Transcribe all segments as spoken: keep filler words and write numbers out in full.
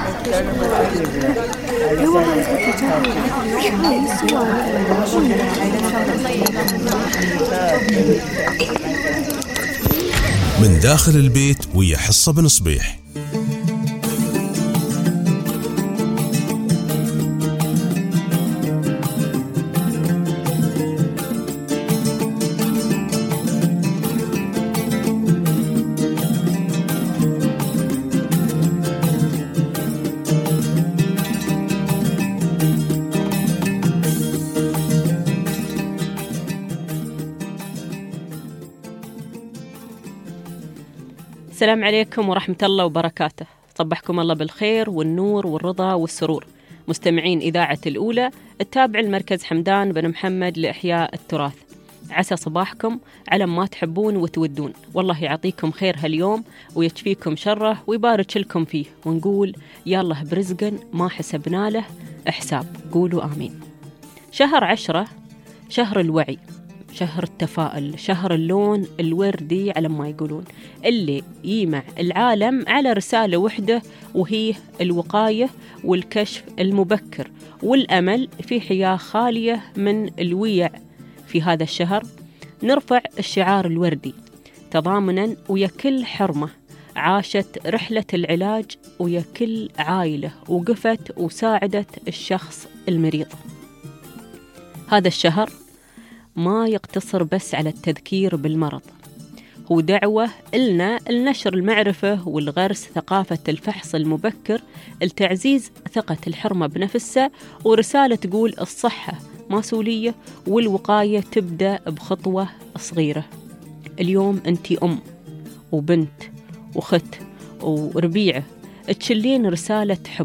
من داخل البيت ويا حصة بن صبيح. السلام عليكم ورحمة الله وبركاته. صبحكم الله بالخير والنور والرضا والسرور. مستمعين إذاعة الأولى التابع المركز حمدان بن محمد لإحياء التراث. عسى صباحكم على ما تحبون وتودون، والله يعطيكم خير هاليوم ويكفيكم شره ويبارك لكم فيه، ونقول يالله برزق ما حسبنا له حساب. قولوا آمين. شهر عشرة شهر الوعي، شهر التفاؤل، شهر اللون الوردي على ما يقولون، اللي يجمع العالم على رسالة وحدة، وهي الوقاية والكشف المبكر والأمل في حياة خالية من الويع. في هذا الشهر نرفع الشعار الوردي تضامنا ويا كل حرمة عاشت رحلة العلاج، ويا كل عائلة وقفت وساعدت الشخص المريض. هذا الشهر ما يقتصر بس على التذكير بالمرض، هو دعوة إلنا لنشر المعرفة والغرس ثقافة الفحص المبكر، لتعزيز ثقة الحرمة بنفسها، ورسالة تقول الصحة مسؤولية والوقاية تبدأ بخطوة صغيرة. اليوم أنتي أم وبنت وخت وربيعة، تشلين رسالة حب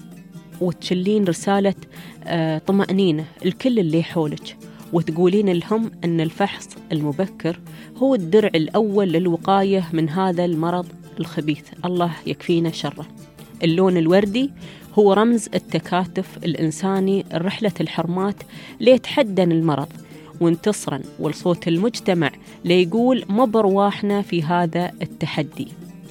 وتشلين رسالة آه طمأنينة الكل اللي حولك، وتقولين لهم أن الفحص المبكر هو الدرع الأول للوقاية من هذا المرض الخبيث، الله يكفينا شره. اللون الوردي هو رمز التكاتف الإنساني، رحلة الحرمات ليتحدن المرض وانتصرا، والصوت المجتمع ليقول ما برواحنا في هذا التحدي.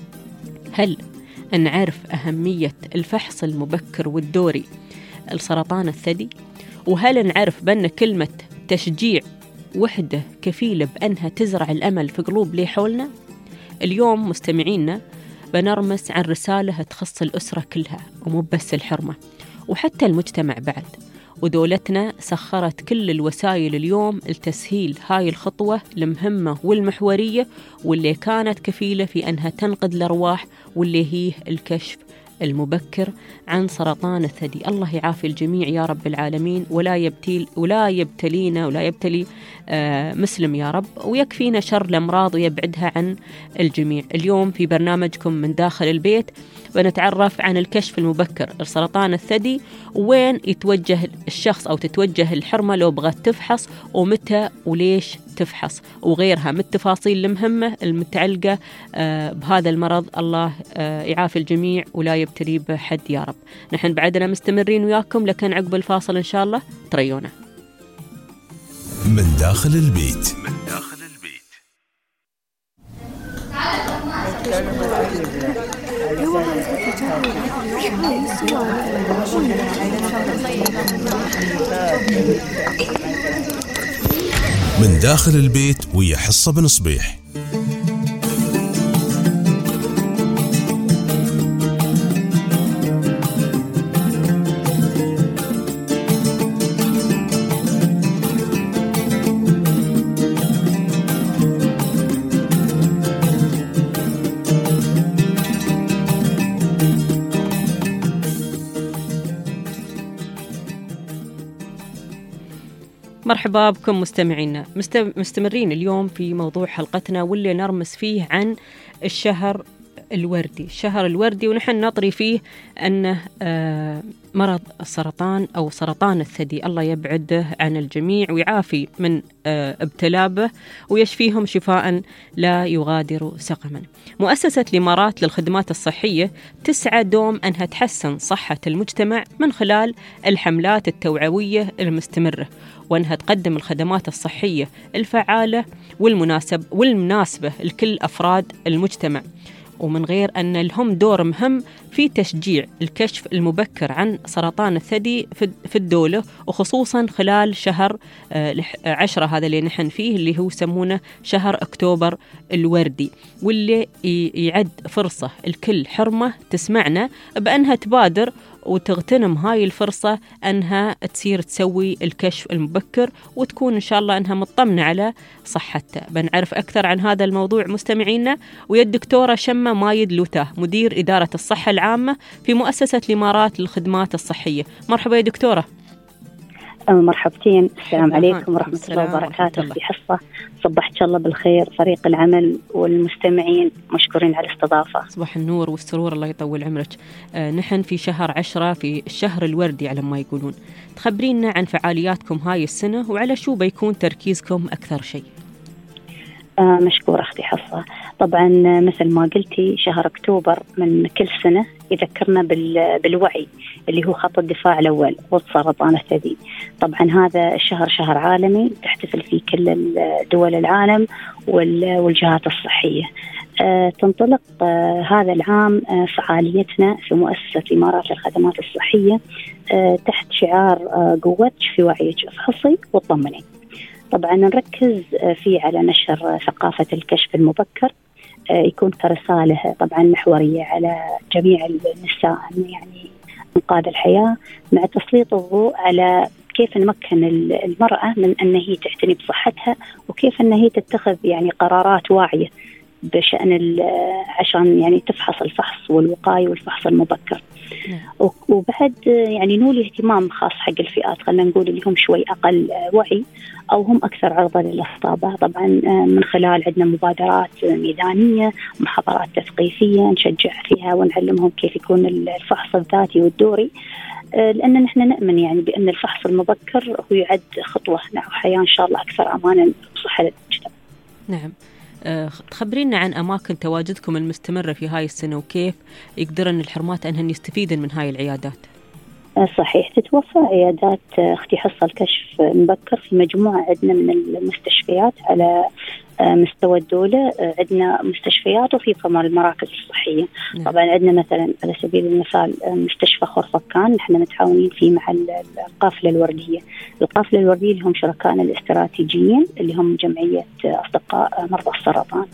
هل نعرف أهمية الفحص المبكر والدوري السرطان الثدي؟ وهل نعرف بأن كلمة تشجيع وحدة كفيلة بأنها تزرع الأمل في قلوب لي حولنا؟ اليوم مستمعينا بنرمس عن رسالة تخص الأسرة كلها، ومو بس الحرمة، وحتى المجتمع بعد. ودولتنا سخرت كل الوسائل اليوم لتسهيل هاي الخطوة المهمة والمحورية، واللي كانت كفيلة في أنها تنقذ الأرواح، واللي هي الكشف المبكر عن سرطان الثدي. الله يعافي الجميع يا رب العالمين، ولا يبتل ولا يبتلينا ولا يبتلي آه مسلم يا رب، ويكفينا شر الأمراض ويبعدها عن الجميع. اليوم في برنامجكم من داخل البيت بنتعرف عن الكشف المبكر لسرطان الثدي، وين يتوجه الشخص أو تتوجه الحرمة لو بغت تفحص، ومتى وليش تفحص، وغيرها من التفاصيل المهمة المتعلقة آه بهذا المرض. الله آه يعافي الجميع ولا يبتلي بحد يا رب. نحن بعدنا مستمرين وياكم، لكن عقب الفاصل إن شاء الله تريونا. من داخل البيت. من داخل البيت. من داخل البيت ويا حصة بن صبيح. مرحبا بكم مستمعينا. مستمرين اليوم في موضوع حلقتنا، واللي نرمس فيه عن الشهر الوردي. الشهر الوردي ونحن نطري فيه أنه آه مرض السرطان أو سرطان الثدي، الله يبعده عن الجميع ويعافي من آه ابتلاء به ويشفيهم شفاء لا يغادر سقما. مؤسسة الإمارات للخدمات الصحية تسعى دوم أنها تحسن صحة المجتمع من خلال الحملات التوعوية المستمرة، وأنها تقدم الخدمات الصحية الفعالة والمناسب والمناسبة لكل أفراد المجتمع. ومن غير أن لهم دور مهم في تشجيع الكشف المبكر عن سرطان الثدي في الدولة، وخصوصا خلال شهر عشرة هذا اللي نحن فيه، اللي هو يسمونه شهر أكتوبر الوردي، واللي يعد فرصة الكل حرمة تسمعنا بأنها تبادر وتغتنم هاي الفرصة أنها تصير تسوي الكشف المبكر، وتكون إن شاء الله أنها مطمنة على صحتها. بنعرف أكثر عن هذا الموضوع مستمعينا ويا الدكتورة شمة مايد لوتاه، مدير إدارة الصحة العامة في مؤسسة الإمارات للخدمات الصحية. مرحبا يا دكتورة. مرحبتين. السلام عليكم ورحمة الله وبركاته. في حصة صبحت الله بالخير فريق العمل والمستمعين، مشكورين على الاستضافة. صباح النور والسرور، الله يطول عمرك. آه نحن في شهر عشرة، في الشهر الوردي على ما يقولون. تخبرينا عن فعالياتكم هاي السنة وعلى شو بيكون تركيزكم أكثر شيء؟ آه مشكورة أختي حصة. طبعا مثل ما قلتي شهر أكتوبر من كل سنة يذكرنا بالوعي اللي هو خط الدفاع الأول ضد سرطان الثدي. طبعا هذا الشهر شهر عالمي تحتفل فيه كل دول العالم والجهات الصحية. آه تنطلق آه هذا العام آه فعاليتنا في مؤسسة الإمارات للخدمات الصحية آه تحت شعار آه قوتك في وعيك، افحصي وطمني. طبعا نركز فيه على نشر ثقافة الكشف المبكر، يكون كرسالة طبعا محورية على جميع النساء يعني إنقاذ الحياة، مع تسليط الضوء على كيف نمكن المرأة من أن هي تعتني بصحتها، وكيف أن هي تتخذ يعني قرارات واعية بشأن عشان يعني تفحص الفحص والوقاية والفحص المبكر. وبعد يعني نولي اهتمام خاص حق الفئات خلينا نقول اللي هم شوي أقل وعي أو هم أكثر عرضة للإصابة. طبعا من خلال عندنا مبادرات ميدانية، محاضرات تثقيفية نشجع فيها ونعلمهم كيف يكون الفحص الذاتي والدوري، لأن نحن نؤمن يعني بأن الفحص المبكر هو يعد خطوة نحو حياة إن شاء الله أكثر أمانا وصحة للمجتمع. نعم. تخبرينا عن أماكن تواجدكم المستمرة في هاي السنة وكيف يقدرن الحرمات أنهن يستفيدن من هاي العيادات؟ صحيح، تتوفر عيادات اختي حصة الكشف المبكر في مجموعة عندنا من المستشفيات على مستوى الدولة. عندنا مستشفيات وفي كمان المراكز الصحية. نعم. طبعا عندنا مثلا على سبيل المثال مستشفى خرفكان نحن متعاونين فيه مع القافلة الوردية. القافلة الوردية اللي هم شركائنا الاستراتيجيين اللي هم جمعية أصدقاء مرضى السرطان.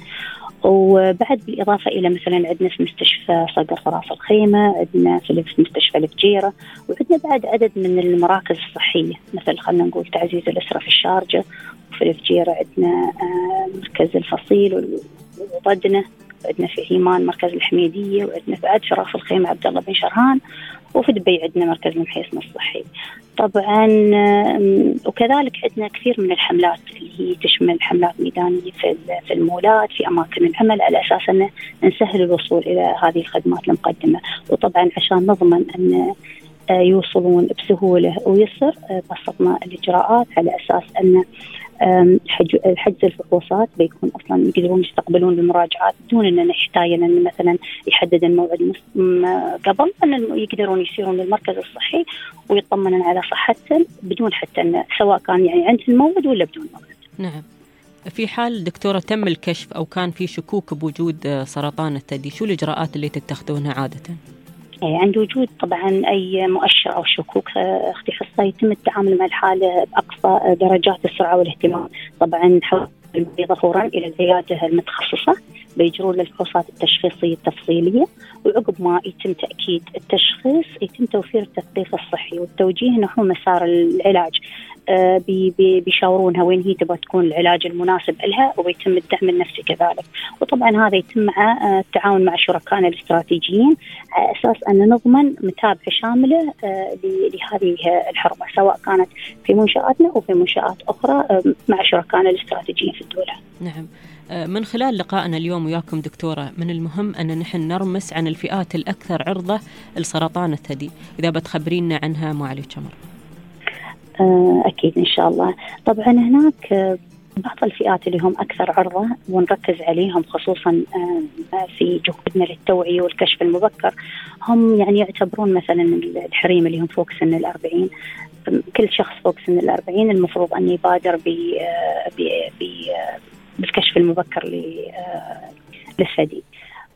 وبعد بالإضافة إلى مثلا عندنا في مستشفى صقر راس الخيمة، عندنا في مستشفى الفجيرة، وعندنا بعد عدد من المراكز الصحية مثل خلنا نقول تعزيز الأسرة في الشارجة، وفي الفجيرة عندنا مركز الفصيل وضدنا، عندنا في عمان مركز الحميدية، وعندنا بعد في راس الخيمة عبد الله بن شرهان، وفي دبي عندنا مركز المحيصن الصحي. طبعا وكذلك عندنا كثير من الحملات اللي هي تشمل حملات ميدانية في في المولات في أماكن العمل على أساس أن نسهل الوصول إلى هذه الخدمات المقدمة. وطبعا عشان نضمن أن يوصلون بسهولة ويسر بسطنا الإجراءات على أساس أن حجز الفحوصات بيكون أصلا يقدرون يستقبلون المراجعات بدون أن نحتاج أن مثلا يحدد الموعد قبل، أن يقدرون يسيرون للمركز الصحي ويطمنون على صحتهم بدون حتى أن سواء كان يعني عند الموعد ولا بدون موعد. نعم. في حال دكتورة تم الكشف أو كان في شكوك بوجود سرطان الثدي، شو الإجراءات اللي تتخذونها عادة؟ عند وجود طبعا أي مؤشر أو شكوك اختي حصة يتم التعامل مع الحالة بأقصى درجات السرعة والاهتمام. طبعا نحول المريضة فورا إلى العيادة المتخصصة بيجرون الفحوصات التشخيصية التفصيلية، وعقب ما يتم تأكيد التشخيص يتم توفير التثقيف الصحي والتوجيه نحو مسار العلاج. آه بي بي بيشاورونها وين هي تبغى تكون العلاج المناسب لها، وبيتم الدعم النفسي كذلك. وطبعا هذا يتم مع آه التعاون مع شركائنا الاستراتيجيين على أساس أن نضمن متابعة شاملة آه لهذه الحرمة سواء كانت في منشآتنا أو في منشآت أخرى آه مع شركائنا الاستراتيجيين في الدولة. نعم. من خلال لقائنا اليوم وياكم دكتورة، من المهم أن نحن نرمس عن الفئات الأكثر عرضة لسرطان الثدي، إذا بتخبرينا عنها معالي الشمر. أكيد إن شاء الله. طبعا هناك بعض الفئات اللي هم أكثر عرضة ونركز عليهم خصوصا في جهودنا للتوعية والكشف المبكر، هم يعني يعتبرون مثلا الحريم اللي هم فوق سن الأربعين. كل شخص فوق سن الأربعين المفروض أن يبادر ب بالكشف المبكر للثدي.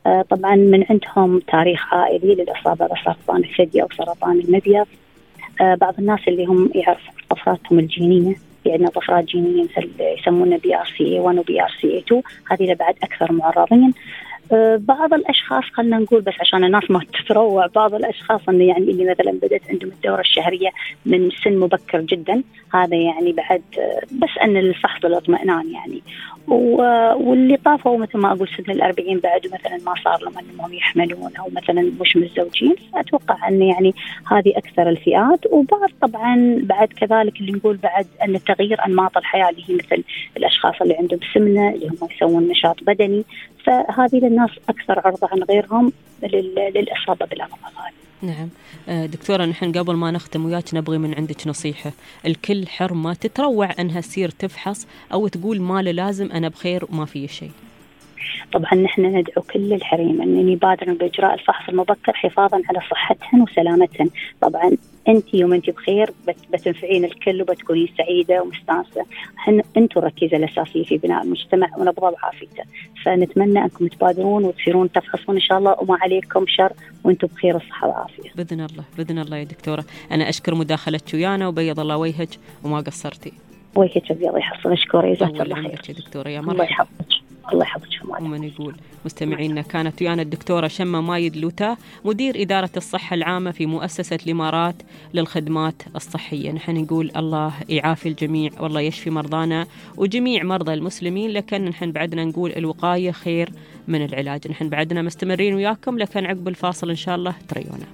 طبعا من عندهم تاريخ عائلي للإصابة بسرطان الثدي أو سرطان المبيض. بعض الناس اللي هم يعرفوا طفراتهم الجينية، يعني طفرات جينية مثل يسمونها بي آر سي إيه واحد وبي آر سي إيه اثنين، هذه بعد أكثر معرضين. بعض الأشخاص خلنا نقول بس عشان الناس ما تتروع، بعض الأشخاص إنه يعني اللي مثلا بدأت عندهم الدورة الشهرية من سن مبكر جدا، هذا يعني بعد بس أن الفحص والاطمئنان يعني، واللي طافوا مثل ما أقول سن الأربعين بعد مثلا ما صار لهم أنهم يحملون أو مثلا مش متزوجين، أتوقع أن يعني هذه أكثر الفئات. وبعض طبعا بعد كذلك اللي نقول بعد أن تغيير أنماط الحياة اللي هي مثل الأشخاص اللي عندهم سمنة، اللي هم يسوون نشاط بدني، فهذه للناس أكثر عرضة عن غيرهم للإصابة بالأمراض هذه. نعم دكتورة، نحن قبل ما نختم وياك نبغي من عندك نصيحة. الكل حر، ما تتروع أنها تصير تفحص أو تقول ما لازم أنا بخير وما في شيء. طبعا نحن ندعو كل الحريم أن يبادروا بإجراء الفحص المبكر حفاظا على صحتهن وسلامتهن. طبعا أنت يوم أنت بخير بتنفعين الكل وبتكوني سعيدة ومستانسة. أنتوا الركيزة الأساسية في بناء المجتمع ونبض بعافيته، فنتمنى أنكم تبادرون وتصيرون تفحصون إن شاء الله، وما عليكم شر وأنتوا بخير الصحة والعافية بإذن الله. بإذن الله يا دكتورة، أنا أشكر مداخلتك ويانا وبيض الله وجهك وما قصرتي. وجهك أبيض يحصل. أشكر يا زهر الله خير يا دكتورة. يا مرحبا. الله يحفظك. الله يحفظك. ومن يقول مستمعينا، كانت ويانا الدكتورة شمة مايد لوتا، مدير إدارة الصحة العامة في مؤسسة الإمارات للخدمات الصحية. نحن نقول الله يعافي الجميع والله يشفي مرضانا وجميع مرضى المسلمين، لكن نحن بعدنا نقول الوقاية خير من العلاج. نحن بعدنا مستمرين وياكم، لكن عقب الفاصل إن شاء الله تريونا.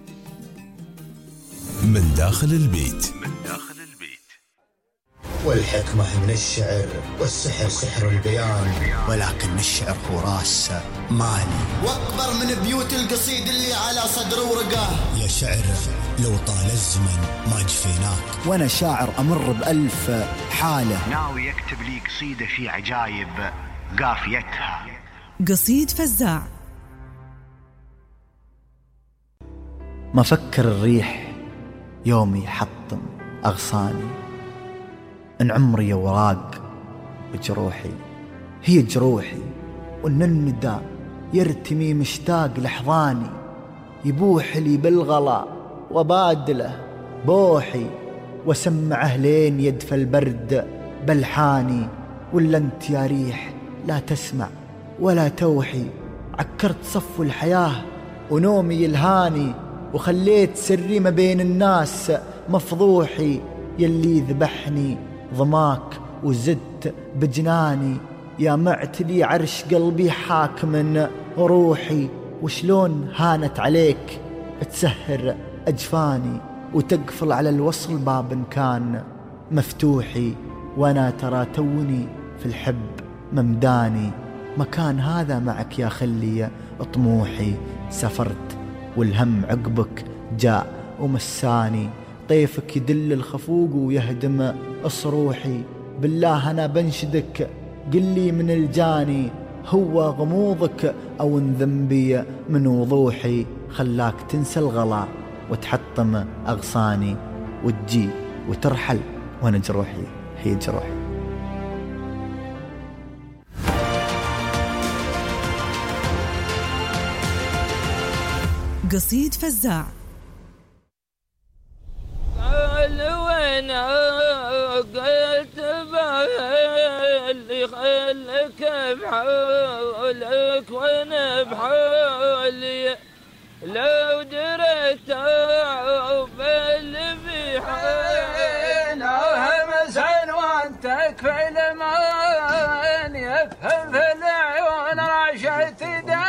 من داخل البيت. من داخل البيت. والحكمة من الشعر والسحر سحر البيان، ولكن الشعر هو راس مالي واكبر من بيوت القصيد اللي على صدر ورقه. يا شعر لو طال الزمن ما جفيناك، وانا شاعر امر بألف حالة، ناوي يكتب لي قصيدة في عجايب قافيتها. قصيد فزاع. ما فكر الريح يومي حطم أغصاني، إن عمري وراق بجروحي هي جروحي، وإن الندى يرتمي مشتاق لحظاني، يبوح لي بالغلا وبادله بوحي، وسمعه لين يدفى البرد بلحاني. ولا انت يا ريح لا تسمع ولا توحي، عكرت صف الحياة ونومي يلهاني، وخليت سري ما بين الناس مفضوحي. يلي ذبحني ضماك وزدت بجناني، يا معتلي عرش قلبي حاكم روحي. وشلون هانت عليك تسهر أجفاني، وتقفل على الوصل باب كان مفتوحي. وانا ترى توني في الحب ممداني، مكان هذا معك يا خلي طموحي. سافرت والهم عقبك جاء ومساني، طيفك يدل الخفوق ويهدم أصروحي. بالله أنا بنشدك قلي من الجاني، هو غموضك أو ان ذنبي من وضوحي، خلاك تنسى الغلا وتحطم أغصاني، وتجي وترحل وانا جروحي هي جروحي. قصيد فزاع. قال وين قلت باللي خلك بحولك وانا بحولي، لو دريت باللي في حالي همسا وانتك في المان، يفهم في العيون رشت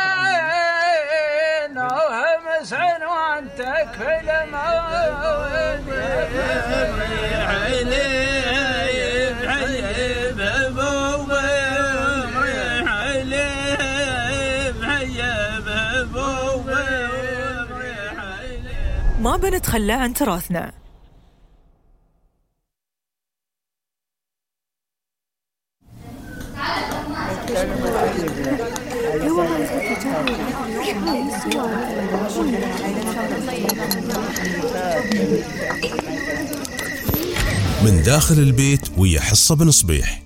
دين، همسا وانتك في المان، يحيي يحيي بابوي يحيي يحيي بابوي. ما بنتخلى عن تراثنا. من داخل البيت ويا حصة بن صبيح.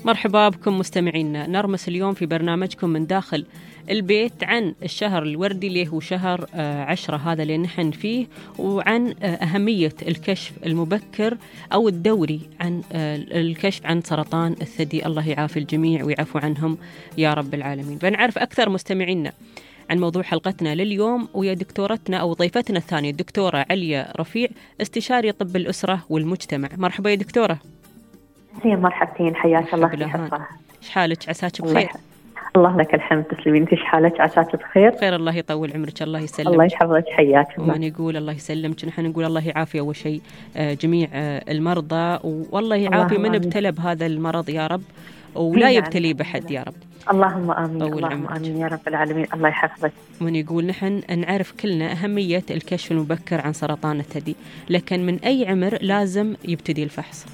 مرحبا بكم مستمعينا. نرمس اليوم في برنامجكم من داخل البيت عن الشهر الوردي اللي هو شهر عشرة هذا اللي نحن فيه، وعن أهمية الكشف المبكر أو الدوري عن الكشف عن سرطان الثدي. الله يعافي الجميع ويعفو عنهم يا رب العالمين. بنعرف أكثر مستمعينا عن موضوع حلقتنا لليوم ويا دكتورتنا أو ضيفتنا الثانية الدكتورة عليا رفيع، استشاري طب الأسرة والمجتمع. مرحبا يا دكتورة. هي مرحبتين، حياك الله في حفظة. إيش حالك؟ عساك بخير؟ الله لك الحمد. تسلمين. إيش حالك؟ عساك بخير؟ خير الله يطول عمرك. الله يسلمك. الله يحفظك. حياك الله. ونقول الله يسلمك. نحن نقول الله يعافي أول شيء جميع المرضى، والله يعافي من ابتلى بهذا المرض يا رب، ولا يبتلي بحد يا رب. اللهم آمين. اللهم آمين يا رب العالمين. الله يحفظك. ونقول نحن نعرف كلنا أهمية الكشف المبكر عن سرطان الثدي، لكن من أي عمر لازم يبتدي الفحص؟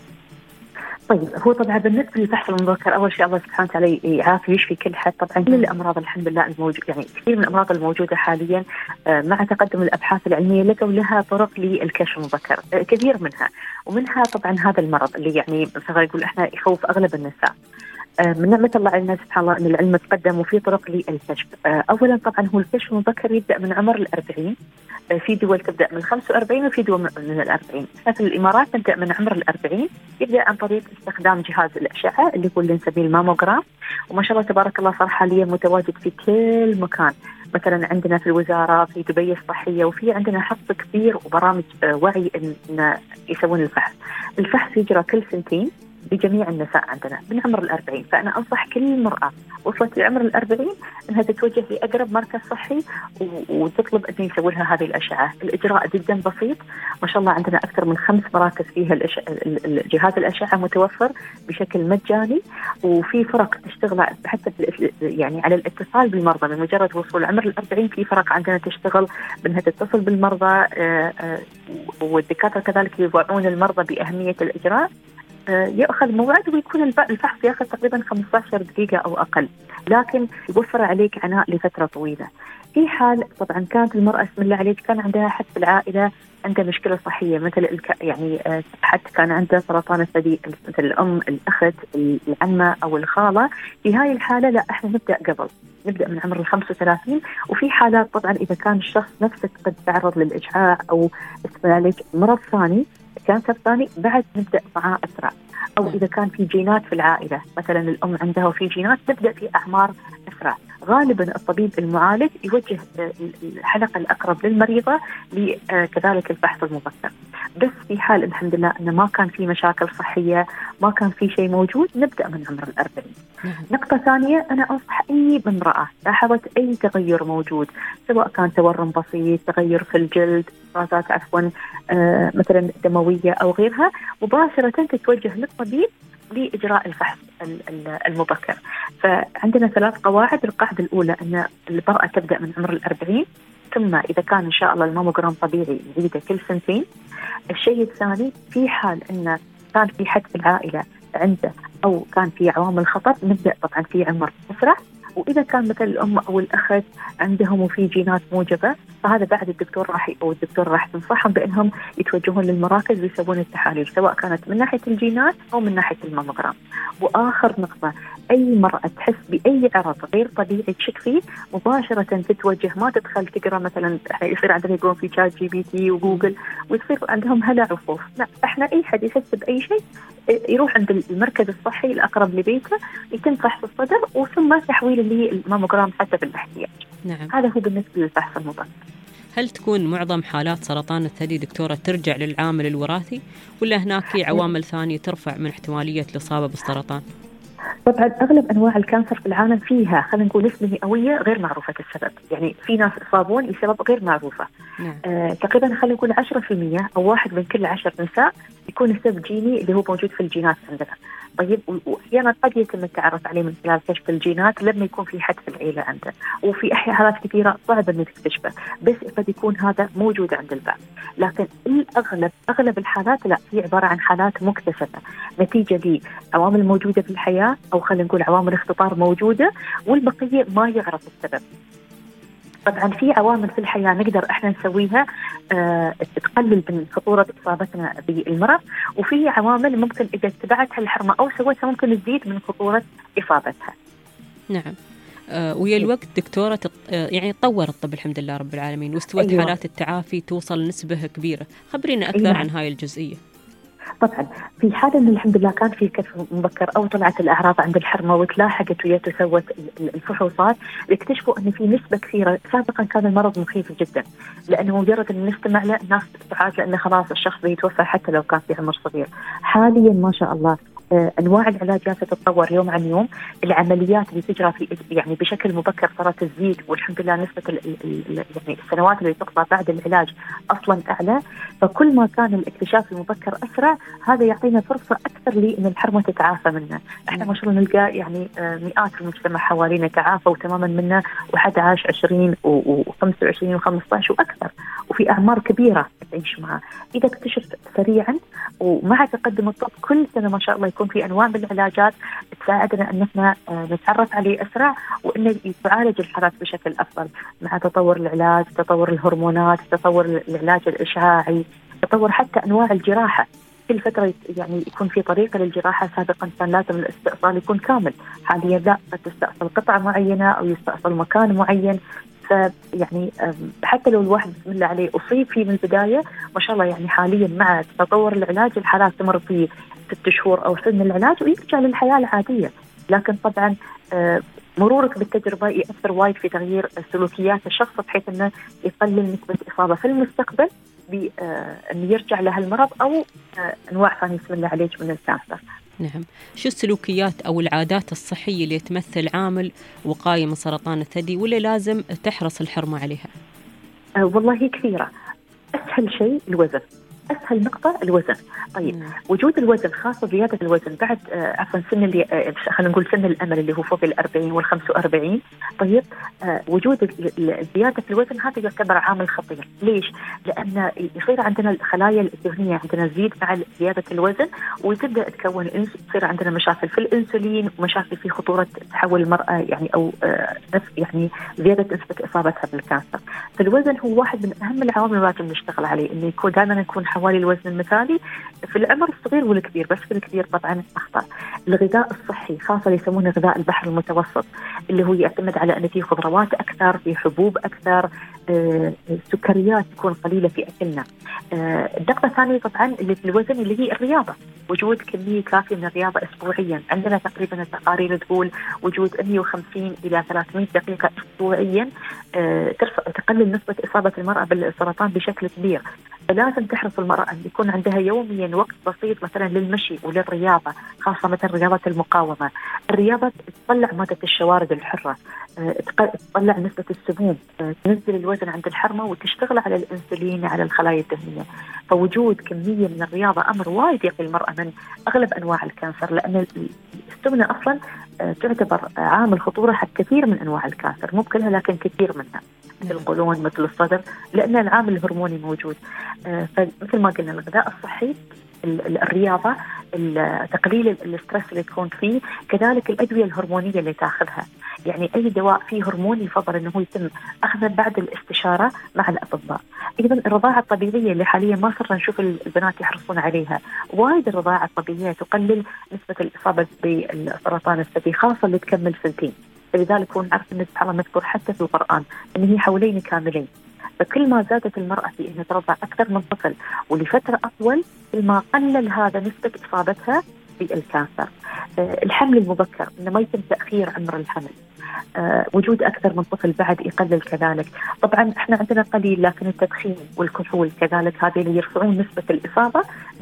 طيب، هو طبعا بالنسبه للفحص المبكر اول شيء الله سبحانه وتعالى يعافي ويشفي كل حد. طبعا كل الامراض الحمد لله الموجود، يعني كثير من الامراض الموجوده حاليا مع تقدم الابحاث العلميه لقوا لها طرق للكشف المبكر كثير منها، ومنها طبعا هذا المرض اللي يعني مثلا يقول احنا يخوف اغلب النساء. من نعمة الله علينا سبحان الله أن العلم تقدم وفي طرق للكشف. أولا طبعا هو الكشف المبكر يبدأ من عمر الأربعين، في دول تبدأ من خمسة وأربعين وفي دول من الأربعين. في الإمارات نبدأ من عمر الأربعين، يبدأ عن طريق استخدام جهاز الأشعة اللي هو اللي نسميه الماموغرام، وما شاء الله تبارك الله صار حاليا متواجد في كل مكان. مثلا عندنا في الوزارة، في دبي الصحية، وفي عندنا حص كبير وبرامج وعي إن يسوون الفحص. الفحص يجرى كل سنتين بجميع النساء عندنا من عمر الأربعين. فأنا أنصح كل مرأة وصلت لعمر الأربعين أنها تتوجه لأقرب مركز صحي وتطلب أن يسوي لها هذه الأشعة. الإجراء جدا بسيط، ما شاء الله عندنا أكثر من خمس مراكز فيها جهاز الأشعة متوفر بشكل مجاني، وفي فرق تشتغل حتى يعني على الاتصال بالمرضى. بمجرد وصول عمر الأربعين في فرق عندنا تشتغل بأنها تتصل بالمرضى، والدكاترة كذلك يوعون المرضى بأهمية الإجراء. يأخذ موعد ويكون الفحص يأخذ تقريبا خمسة عشر دقيقة أو أقل، لكن يوفر عليك عناء لفترة طويلة. في حال طبعا كانت المرأة بسم الله عليك كان عندها حد في العائلة عنده مشكلة صحية، مثل الك... يعني حد كان عنده سرطان الثدي، مثل الأم، الأخت، العمة أو الخالة، في هاي الحالة لا احنا نبدأ قبل، نبدأ من عمر الخمسة وثلاثين. وفي حالات طبعا إذا كان الشخص نفسه قد تعرض للإجعاع أو بسم الله عليك مرض ثاني، كانسر ثاني، بعد نبدأ معاه أسرع. أو إذا كان في جينات في العائلة، مثلا الأم عندها وفي جينات، نبدأ في أعمار أسرع. غالبا الطبيب المعالج يوجه الحلقة الأقرب للمريضة لكذلك الفحص المبكر. بس في حال الحمد لله أن ما كان في مشاكل صحية، ما كان في شيء موجود، نبدأ من عمر الأربعين. نقطة ثانية، أنا أنصح أي امرأة لاحظت أي تغير موجود، سواء كان تورم بسيط، تغير في الجلد، إفرازات عفوا آه مثلا دموية أو غيرها، مباشرة تتوجه للطبيب لإجراء الفحص المبكر. فعندنا ثلاث قواعد. القاعدة الأولى أن المرأة تبدأ من عمر الأربعين، ثم إذا كان إن شاء الله الماموغرام طبيعي نزيده كل سنتين. الشيء الثاني، في حال أن كان في حد في العائلة عنده أو كان في عوامل خطر، نبدأ طبعا في عمر أسرع. وإذا كان مثل الأم أو الأخت عندهم وفي جينات موجبة، فهذا بعد الدكتور راح أو الدكتور راح تنصحهم بأنهم يتوجهون للمراكز ويسوون التحاليل، سواء كانت من ناحية الجينات أو من ناحية الماموغرام. وآخر نقطة، أي مرأة تحس بأي عرض غير طبيعي تشك فيه، مباشرة تتوجه، ما تدخل تقرأ مثلا احنا يصير عندنا يقولون في شات جي بي تي وجوجل ويصير عندهم هلع وخوف. لا، احنا أي حد يحس بأي شيء يروح عند المركز الصحي الأقرب لبيته، يتم فحص الصدر وثم تحويله للماموغرام حسب الاحتياج. نعم. هذا هو بالنسبة للفحص المبكر. هل تكون معظم حالات سرطان الثدي دكتورة ترجع للعامل الوراثي، ولا هناك عوامل ثانية ترفع من احتمالية الإصابة بالسرطان؟ طبعا أغلب أنواع الكانسر في العالم فيها خلينا نقول نسبة مئوية غير معروفة السبب، يعني في ناس يصابون لسبب غير معروفة. نعم. آه تقريبا خلينا نقول عشرة في المية أو واحد من كل عشر نساء يكون السبب جيني اللي هو موجود في الجينات عندنا. طيب، وأحيانا قد يتم التعرف عليه من خلال كشف الجينات لما يكون في حد في العيلة عنده، وفي أحياء حالات كثيرة صعب أن تكتشفه، بس قد يكون هذا موجود عند البعض. لكن الأغلب أغلب الحالات لا، هي عبارة عن حالات مكتسبة نتيجة لعوامل موجودة في الحياة، أو خلينا نقول عوامل اختطار موجودة، والبقية ما يعرف السبب. طبعا في عوامل في الحياة نقدر احنا نسويها آه تقلل من خطورة إصابتنا بالمرض، وفي عوامل ممكن إذا اتبعتها الحرمة أو سويتها ممكن تزيد من خطورة إصابتها. نعم. آه ويا الوقت دكتورة تط... آه يعني تطور الطب الحمد لله رب العالمين، واستوت أيوة. حالات التعافي توصل نسبة كبيرة. خبرينا أكثر أيوة. عن هاي الجزئية. طبعا في حالة إن الحمد لله كان في كشف مبكر أو طلعت الأعراض عند الحرمة وتلاحقت ويا تسوت الفحوصات، اكتشفوا أن في نسبة كثيرة. سابقا كان المرض مخيف جدا، لأنه مجرد أن نستمع له الناس تتعاجل أنه خلاص الشخص بيتوفى حتى لو كان في عمر صغير. حاليا ما شاء الله انواع العلاجات تتطور يوم عن يوم، العمليات اللي تجرى في يعني بشكل مبكر صارت تزيد، والحمد لله نسبه ال ال يعني السنوات اللي تقضى بعد العلاج اصلا اعلى. فكل ما كان الاكتشاف المبكر اسرع هذا يعطينا فرصه اكثر لان الحرمه تتعافى منه. احنا ما شاء الله نلقى يعني مئات المجتمع حوالينا تعافوا تماما منه، وحد عاش عشرين وخمسة وعشرين وخمسة عشر واكثر، وفي اعمار كبيره تعيش معه. اذا اكتشف سريعا ومع تقدم الطب كل سنه ما شاء الله يكون في انواع من العلاجات تساعدنا ان احنا نتعرف عليه اسرع وانه يتعالج الحالات بشكل افضل، مع تطور العلاج، تطور الهرمونات، تطور العلاج الاشعاعي، تطور حتى انواع الجراحه. كل فتره يعني يكون في طريقه للجراحه. سابقا كان لازم الاستئصال يكون كامل، حاليا لا، قد تستأصل قطعه معينه او يستأصل مكان معين. فيعني حتى لو الواحد بسم الله عليه أصيب فيه من البداية ما شاء الله يعني حاليا مع تطور العلاج الحالات تمر في ست شهور أو سنة العلاج ويرجع للحياة العادية. لكن طبعا مرورك بالتجربة يأثر وايد في تغيير سلوكيات الشخص بحيث أنه يقلل نسبة إصابة في المستقبل بأن يرجع له المرض أو أنواع ثانية بسم الله عليك من الكانسر. نعم. شو السلوكيات أو العادات الصحية اللي تمثل عامل وقاية من سرطان الثدي ولا لازم تحرص الحرمة عليها؟ أه والله كثيرة. أسهل شيء الوزن، أسهل نقطة الوزن. طيب مم. وجود الوزن خاصة زيادة الوزن بعد آه عفوا سن اللي آه خلينا نقول سن الأمل اللي هو فوق الأربعين والخمسة وأربعين. طيب آه وجود الزيادة في الوزن هذا يعتبر عامل خطير. ليش؟ لأن يصير عندنا الخلايا الدهنية عندنا تزيد مع زيادة الوزن وتبدأ تكون يصير عندنا مشاكل في الأنسولين ومشاكل في خطورة تحول المرأة يعني أو آه يعني زيادة نسبة إصابتها بالكانسر. فالوزن هو واحد من أهم العوامل اللي لازم نشتغل عليه، إنه يكون دائما نكون حوالي الوزن المثالي في العمر الصغير والكبير، بس في الكبير طبعا أخطر. الغذاء الصحي خاصة اللي يسمونه غذاء البحر المتوسط اللي هو يعتمد على أن فيه خضروات أكثر، فيه حبوب أكثر، آه، سكريات تكون قليلة في أكلنا. آه، النقطة الثانية طبعا اللي في الوزن اللي هي الرياضة، وجود كمية كافية من الرياضة أسبوعيا. عندنا تقريبا التقارير تقول وجود مئة وخمسين إلى ثلاثمئة دقيقة أسبوعيا آه، ترفع تقلل نسبة إصابة المرأة بالسرطان بشكل كبير. فلازم تحرص المرأة أن يكون عندها يوميا وقت بسيط مثلا للمشي وللرياضة، خاصة مثلا رياضة المقاومة. الرياضة تطلع مادة الشوارد الحرة، تطلع نسبة السموم، تنزل الوزن عند الحرمة وتشتغل على الأنسولين على الخلايا الدهنية. فوجود كمية من الرياضة أمر وايد يقي المرأة من أغلب أنواع الكانسر، لأن السمنة أصلا تعتبر عامل خطورة حق كثير من أنواع الكانسر، مو كلها لكن كثير منها، مثل القولون مثل الصدر، لأن العامل الهرموني موجود. فمثل ما قلنا الغذاء الصحي، الرياضة، تقليل الاسترس اللي يكون فيه، كذلك الأدوية الهرمونية اللي تاخذها. يعني أي دواء فيه هرمون يفضل أنه يتم أخذه بعد الاستشارة مع الأطباء. أيضا الرضاعة الطبيعية اللي حاليا ما صرنا نشوف البنات يحرصون عليها، وايد الرضاعة الطبيعية تقلل نسبة الإصابة بالسرطان الثدي خاصة اللي تكمل سنتين. فلذلك هو نعرف أن سبحان الله مذكور حتى في القرآن أن هي حولين كاملين. فكل ما زادت المرأة في أنها ترضع أكثر من طفل ولفترة أطول كل ما قلل هذا نسبة إصابتها بالكانسر. أه الحمل المبكر إنه ما يتم تأخير عمر الحمل. أه وجود أكثر من طفل بعد يقلل كذلك. طبعا إحنا عندنا قليل لكن التدخين والكحول كذلك هذه اللي يرفعون نسبة الإصابة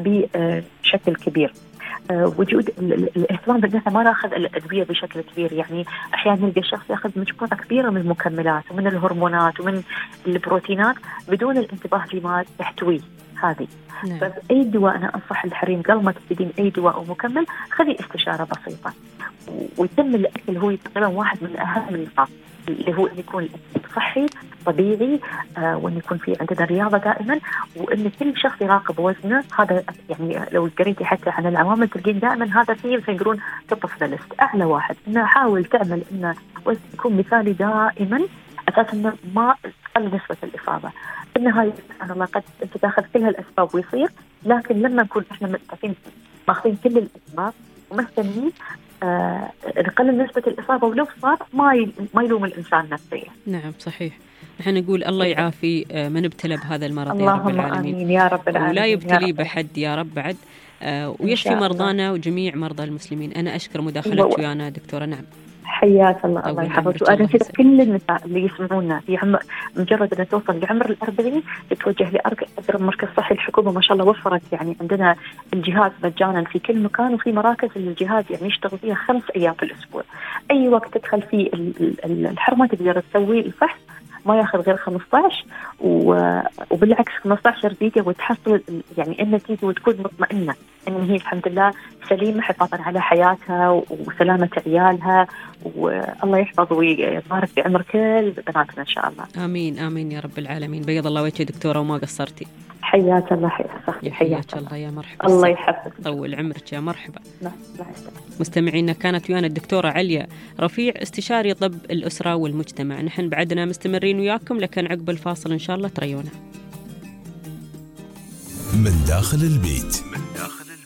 بشكل كبير. أه وجود الاهتمام بأن احنا ما ناخذ الأدوية بشكل كبير، يعني أحيانا نلقى الشخص ياخذ مجموعة كبيرة من المكملات ومن الهرمونات ومن البروتينات بدون الانتباه لما تحتويه هذه. نعم. فأي دواء أنا أنصح الحريم قبل ما تبتدين أي دواء أو مكمل خذي استشارة بسيطة ويتم الأكل. هو تقريبا واحد من أهم النقاط اللي هو أن يكون صحي طبيعي، آه وأن يكون في عندنا رياضة دائما، وأن كل شخص يراقب وزنه. هذا يعني لو قريتي حتى عن العوامل تلقين دائما هذا فيه مثل يقولون توب اوف ذا ليست، أعلى واحد. إنه حاول تعمل إنه وزن يكون مثالي دائما أساس إنه ما تقل نسبة الإصابة. في النهاية سبحان الله قد أنت تأخذ كل هالأسباب ويصير، لكن لما نكون إحنا متفقين ماخذين كل الأسباب ومهتمين آه نقلل نسبة الإصابة، ولو صار ما ما يلوم الإنسان نفسيا. نعم صحيح. نحن نقول الله يعافي من ابتلى بهذا المرض يا رب العالمين. آمين يا رب العالمين. ولا يبتلي بحد يا رب بعد، آه ويشفي مرضانا وجميع مرضى المسلمين. أنا أشكر مداخلتك ويانا دكتورة. نعم حياك الله، الله يحفظك. وأنا كذا كل النساء اللي يسمعونا في عمر مجرد أن توصل لعمر الأربعين تتوجه لأقرب مركز صحي. الحكومة ما شاء الله وفرت يعني عندنا الجهاز مجانا في كل مكان، وفي مراكز الجهاز يعني يشتغل فيها خمس أيام في الأسبوع. أي وقت تدخل فيه الحرمة تقدر تسوي الفحص، ما ياخذ غير خمسة عشر وبالعكس خمسة عشر دقيقة وتحصل يعني النتيجة وتكون مطمئنة إن هي الحمد لله سليمة، حفاظا على حياتها وسلامة عيالها، والله يحفظ ويبارك بعمر كل بناتنا إن شاء الله. آمين آمين يا رب العالمين. بيض الله وجهك دكتورة وما قصرتي. حياك الله حياك حياك الله يا مرحبا. الله يحفظك طول عمرك يا مرحبا. لا لا مستمعينا كانت ويانا الدكتورة عليا رفيع استشاري طب الأسرة والمجتمع. نحن بعدنا مستمرين وياكم، لكن عقب الفاصل إن شاء الله تريونا. من داخل البيت. من داخل البيت.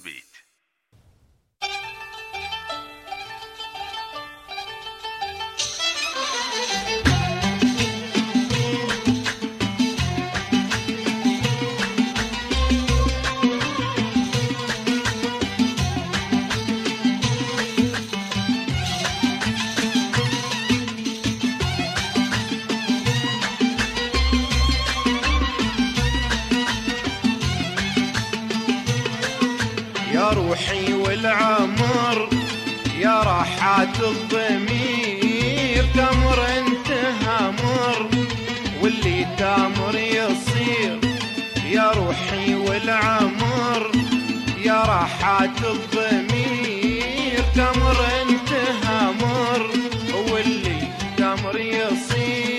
روحي والعمر يا راحات الضمير، تمر انت هامر واللي تامر يصير. يا روحي والعمر يا راحات الضمير، تمر انت هامر واللي تامر يصير.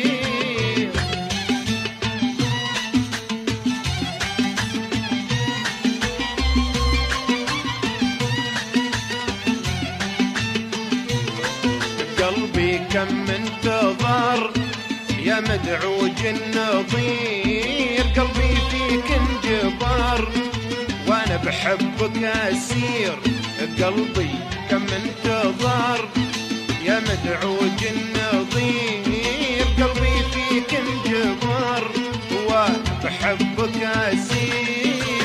كم انتظر يا مدعوج النظير، قلبي فيك انجبر وانا بحبك اسير. قلبي كم انتظر يا مدعوج النظير، قلبي فيك انجبر وانا بحبك اسير.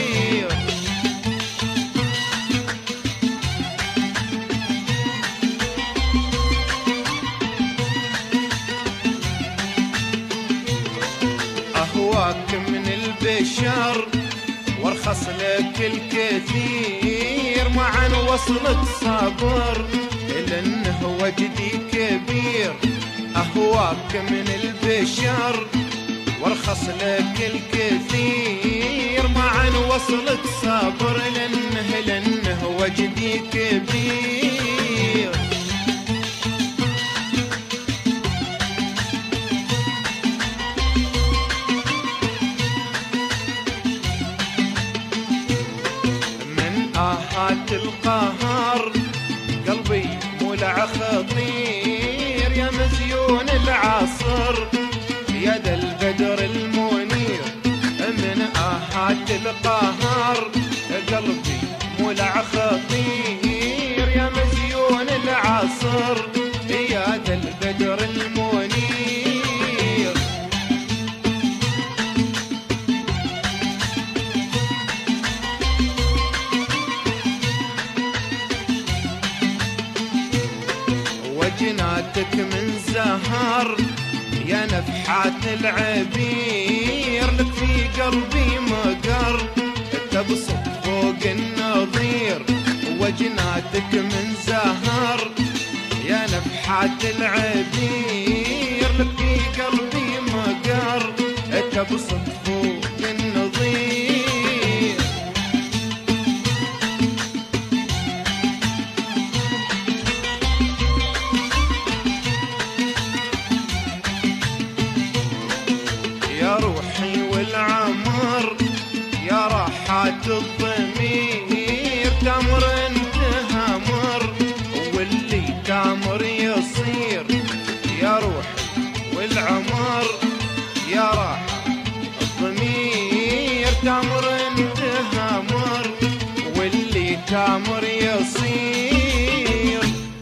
أهواك من البشر وارخص لك الكثير، معا وصلت صبر لأنه وجدي كبير. أهواك من البشر وارخص لك الكثير، معا وصلت صبر لأنه لأنه وجدي كبير. آهات القهر قلبي مولع خطير، يا مزيون العصر يا ذا البدر المنير. من آهات القهر قلبي مولع خطير، يا مزيون العصر يا ذا البدر المنير. جناتك من زهر يا نفحات العبير، لك في قلبي مقر تبسط فوق النظير. وجناتك من زهر يا نفحات العبير، لك في قلبي مقر تبسط فوق النظير. يا روحي والعمر يا راحات الضمير، تمر انت هامر واللي تامر يصير. يا روحي والعمر العمر يصير.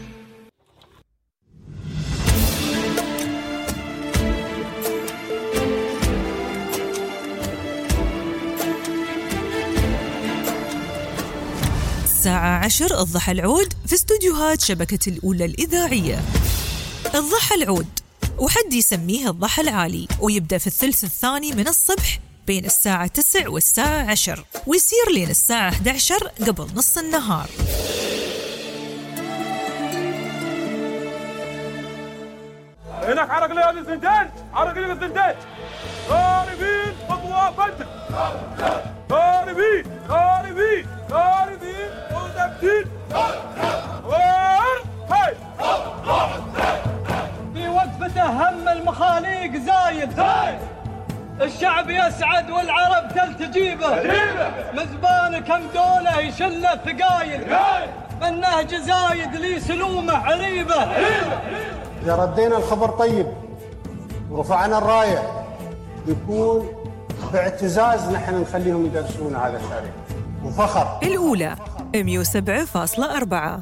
الساعة عشر الضحى العود في استوديوهات شبكة الأولى الإذاعية. الضحى العود وحد يسميه الضحى العالي، ويبدأ في الثلث الثاني من الصبح بين الساعة تسع والساعة عشر، ويصير لين الساعة إحدى عشر قبل نص النهار. هناك عرق لي هذه الثنتين، عرق لي الثنتين ضاربين خطوة بدر، ضاربين ضاربين ضاربين وثابتين هاي في وقفته هم المخاليق زايد زايد، الشعب يسعد والعرب تلتجيبه، مزبان كم دولة يشل الثقايل، من نهج زايد لي سلومه عريبه. إذا ردينا الخبر طيب ورفعنا الراية يكون باعتزاز نحن نخليهم يدرسون هذا التاريخ وفخر. الأولى مية وسبعة فاصلة أربعة.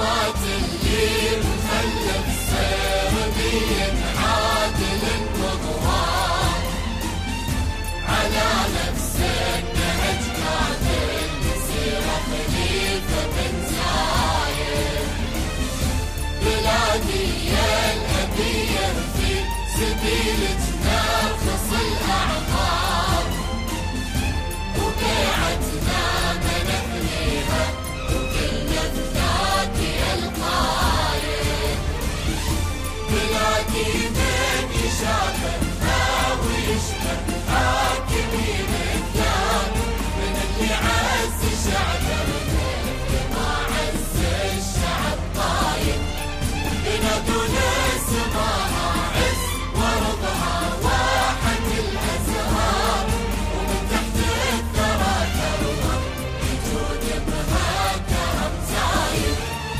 مات اللي مخلف سربي عادل النظران على نفس النهج قاتل مسير خليفة بن زايد بلادي الأبية في سبيل تنافس الأعمار وبيعتنا منحنيها وكل الذات القايد بلادي من يشافها ويشبه حاكمين الدار من اللي عز شعبه ما عز الشعب طايب بلادنا سماها عز ورضها واحد الأزهار ومن تحت الثرى تروى يجود بها كرم زايد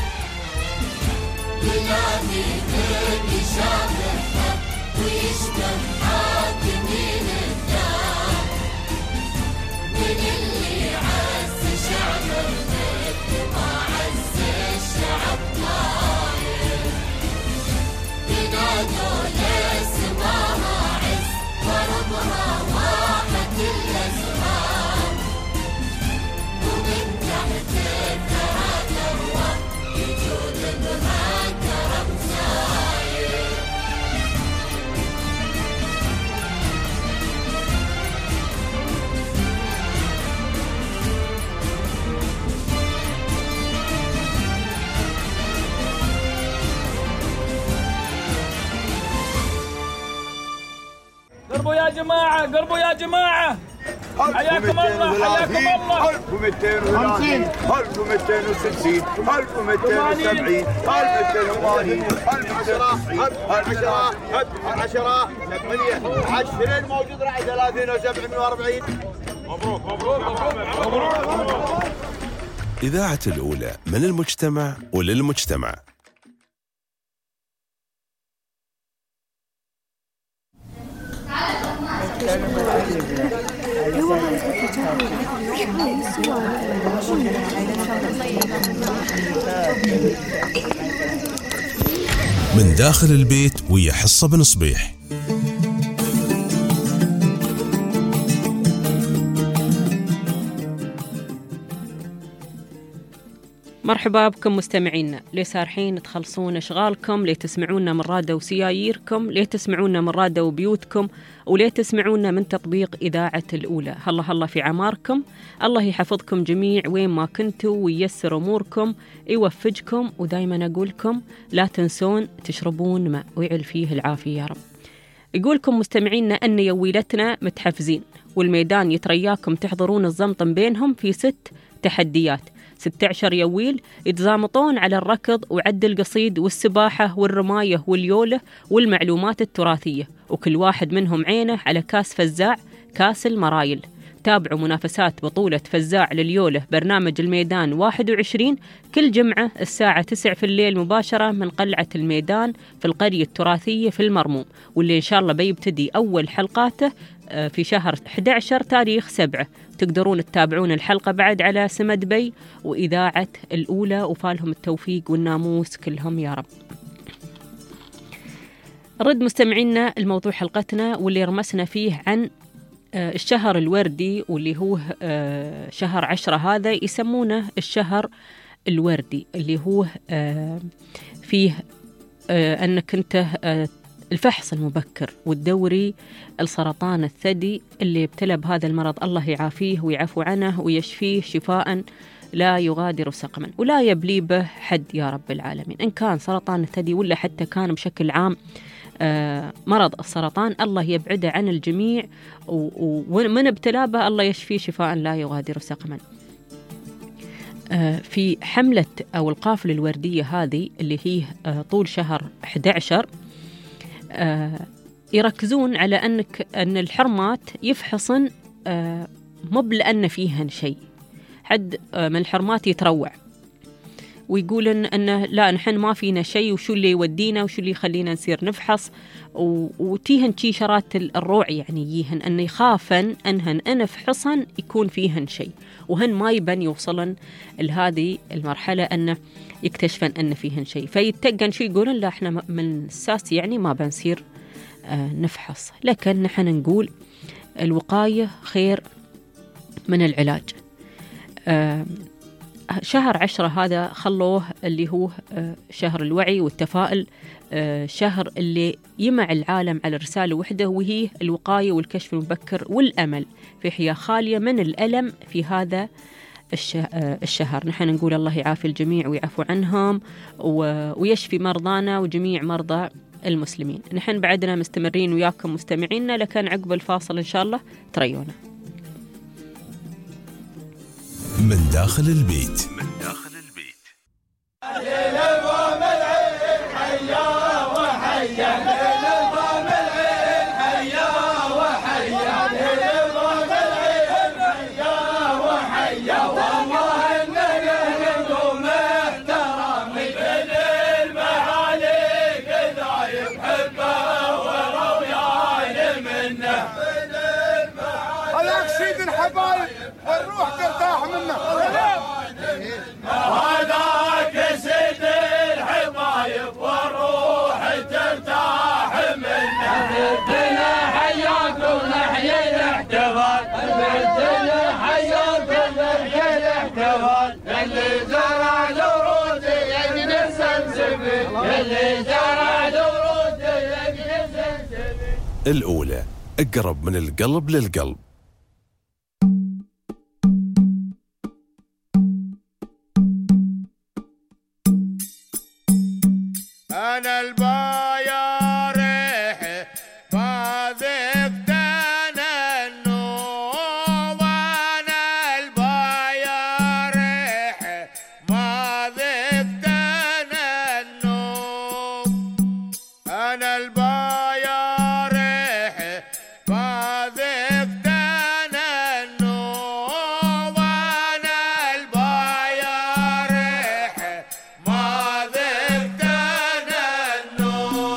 بلادي من يشابهها ويشبه حاكمين الدار من اللي عز شعبه ما عز الشعب طايب بلادنا سماها عز ورضها واحد الأزهار ومن تحت الثرى تروى يجود بها كرم زايد قربوا يا جماعة، قربوا يا جماعة، حياكم الله، حياكم الله. ألف ومئتين وثلاثين، ألف ومئتين وستين، ألف ومئتين وسبعين، ألف ومئتين وثمانين، ألف عشرة، عشرة، ثمانية، عشرين موجود راعي ثلاثين وسبعين وأربعين. مبروك مبروك مبروك. إذاعة الأولى من المجتمع وللمجتمع. من داخل البيت ويا حصة بن صبيح. مرحبا بكم مستمعينا، ليه سارحين تخلصون اشغالكم، ليه تسمعونا من رادة وسياييركم، ليه تسمعونا من رادة وبيوتكم، وليه تسمعونا من تطبيق إذاعة الأولى. هلا هلا في عماركم، الله يحفظكم جميع وين ما كنتوا وييسر أموركم، يوفجكم، ودايما أقولكم لا تنسون تشربون ماء ويعل فيه العافية يا رب. يقولكم مستمعينا أن يويلتنا متحفزين والميدان يترياكم تحضرون الزمطم بينهم في ست تحديات، ستة عشر يويل يتزامطون على الركض وعد القصيد والسباحة والرماية واليولة والمعلومات التراثية، وكل واحد منهم عينه على كاس فزاع كاس المرايل. تابعوا منافسات بطولة فزاع لليولة برنامج الميدان واحد وعشرين كل جمعة الساعة تسعة في الليل مباشرة من قلعة الميدان في القرية التراثية في المرموم، واللي إن شاء الله بيبتدي أول حلقاته في شهر أحد عشر تاريخ سبعة. تقدرون تتابعون الحلقة بعد على سمد بي وإذاعة الأولى، وفالهم التوفيق والناموس كلهم يا رب. رد مستمعينا الموضوع حلقتنا واللي رمسنا فيه عن الشهر الوردي، واللي هو شهر عشرة هذا يسمونه الشهر الوردي، اللي هو فيه أنك أنت الفحص المبكر والدوري السرطان الثدي اللي ابتلى بهذا المرض الله يعافيه ويعفو عنه ويشفيه شفاء لا يغادر سقما ولا يبلي به حد يا رب العالمين، إن كان سرطان الثدي ولا حتى كان بشكل عام آه مرض السرطان، الله يبعده عن الجميع، ومن ابتلى به الله يشفيه شفاء لا يغادر سقما. آه في حملة أو القافلة الوردية هذه اللي هي آه طول شهر أحد عشر آه يركزون على أنك أن الحرمات يفحصن آه مو لأن فيهن شيء، حد آه من الحرمات يتروع ويقول أنه لا نحن ما فينا شيء، وشو اللي يودينا وشو اللي يخلينا نصير نفحص، وتيهن شي شرات الروع يعني يهن أن يخافن أنهن أنفحصن يكون فيهن شيء، وهن ما يبن يوصلن لهذه المرحلة أنه يكتشفن أن فيهن شيء، فيتقن شو يقولن لا إحنا من الساس يعني ما بنصير آه نفحص. لكن نحن نقول الوقاية خير من العلاج. آه شهر عشرة هذا خلوه اللي هو آه شهر الوعي والتفاؤل، آه شهر اللي يمع العالم على رسالة وحدة، وهي الوقاية والكشف المبكر والأمل في حياة خالية من الألم في هذا الشهر. نحن نقول الله يعافي الجميع ويعفو عنهم ويشفي مرضانا وجميع مرضى المسلمين. نحن بعدنا مستمرين وياكم مستمعينا، لكن عقب الفاصل إن شاء الله تريونا. من داخل البيت. من داخل البيت. والروح ترتاح منه. هذاك سيد الحبايب والروح ترتاح منه. بدنا حياكم نحيي الاحتفال، بدنا حياكم نحيي الاحتفال، اللي زرع الورود يجلس الزبيب، اللي زرع الورود يجلس الزبيب. الأولى أقرب من القلب للقلب. أنا البايارح فاذقت أنا النوم، أنا البايارح ما ذقت أنا النوم، أنا البايارح فاذقت أنا النوم، أنا البايارح ما ذقت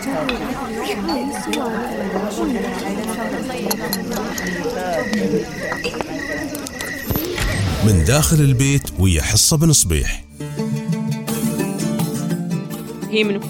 من داخل البيت ويا حصة بن صبيح. هي منو؟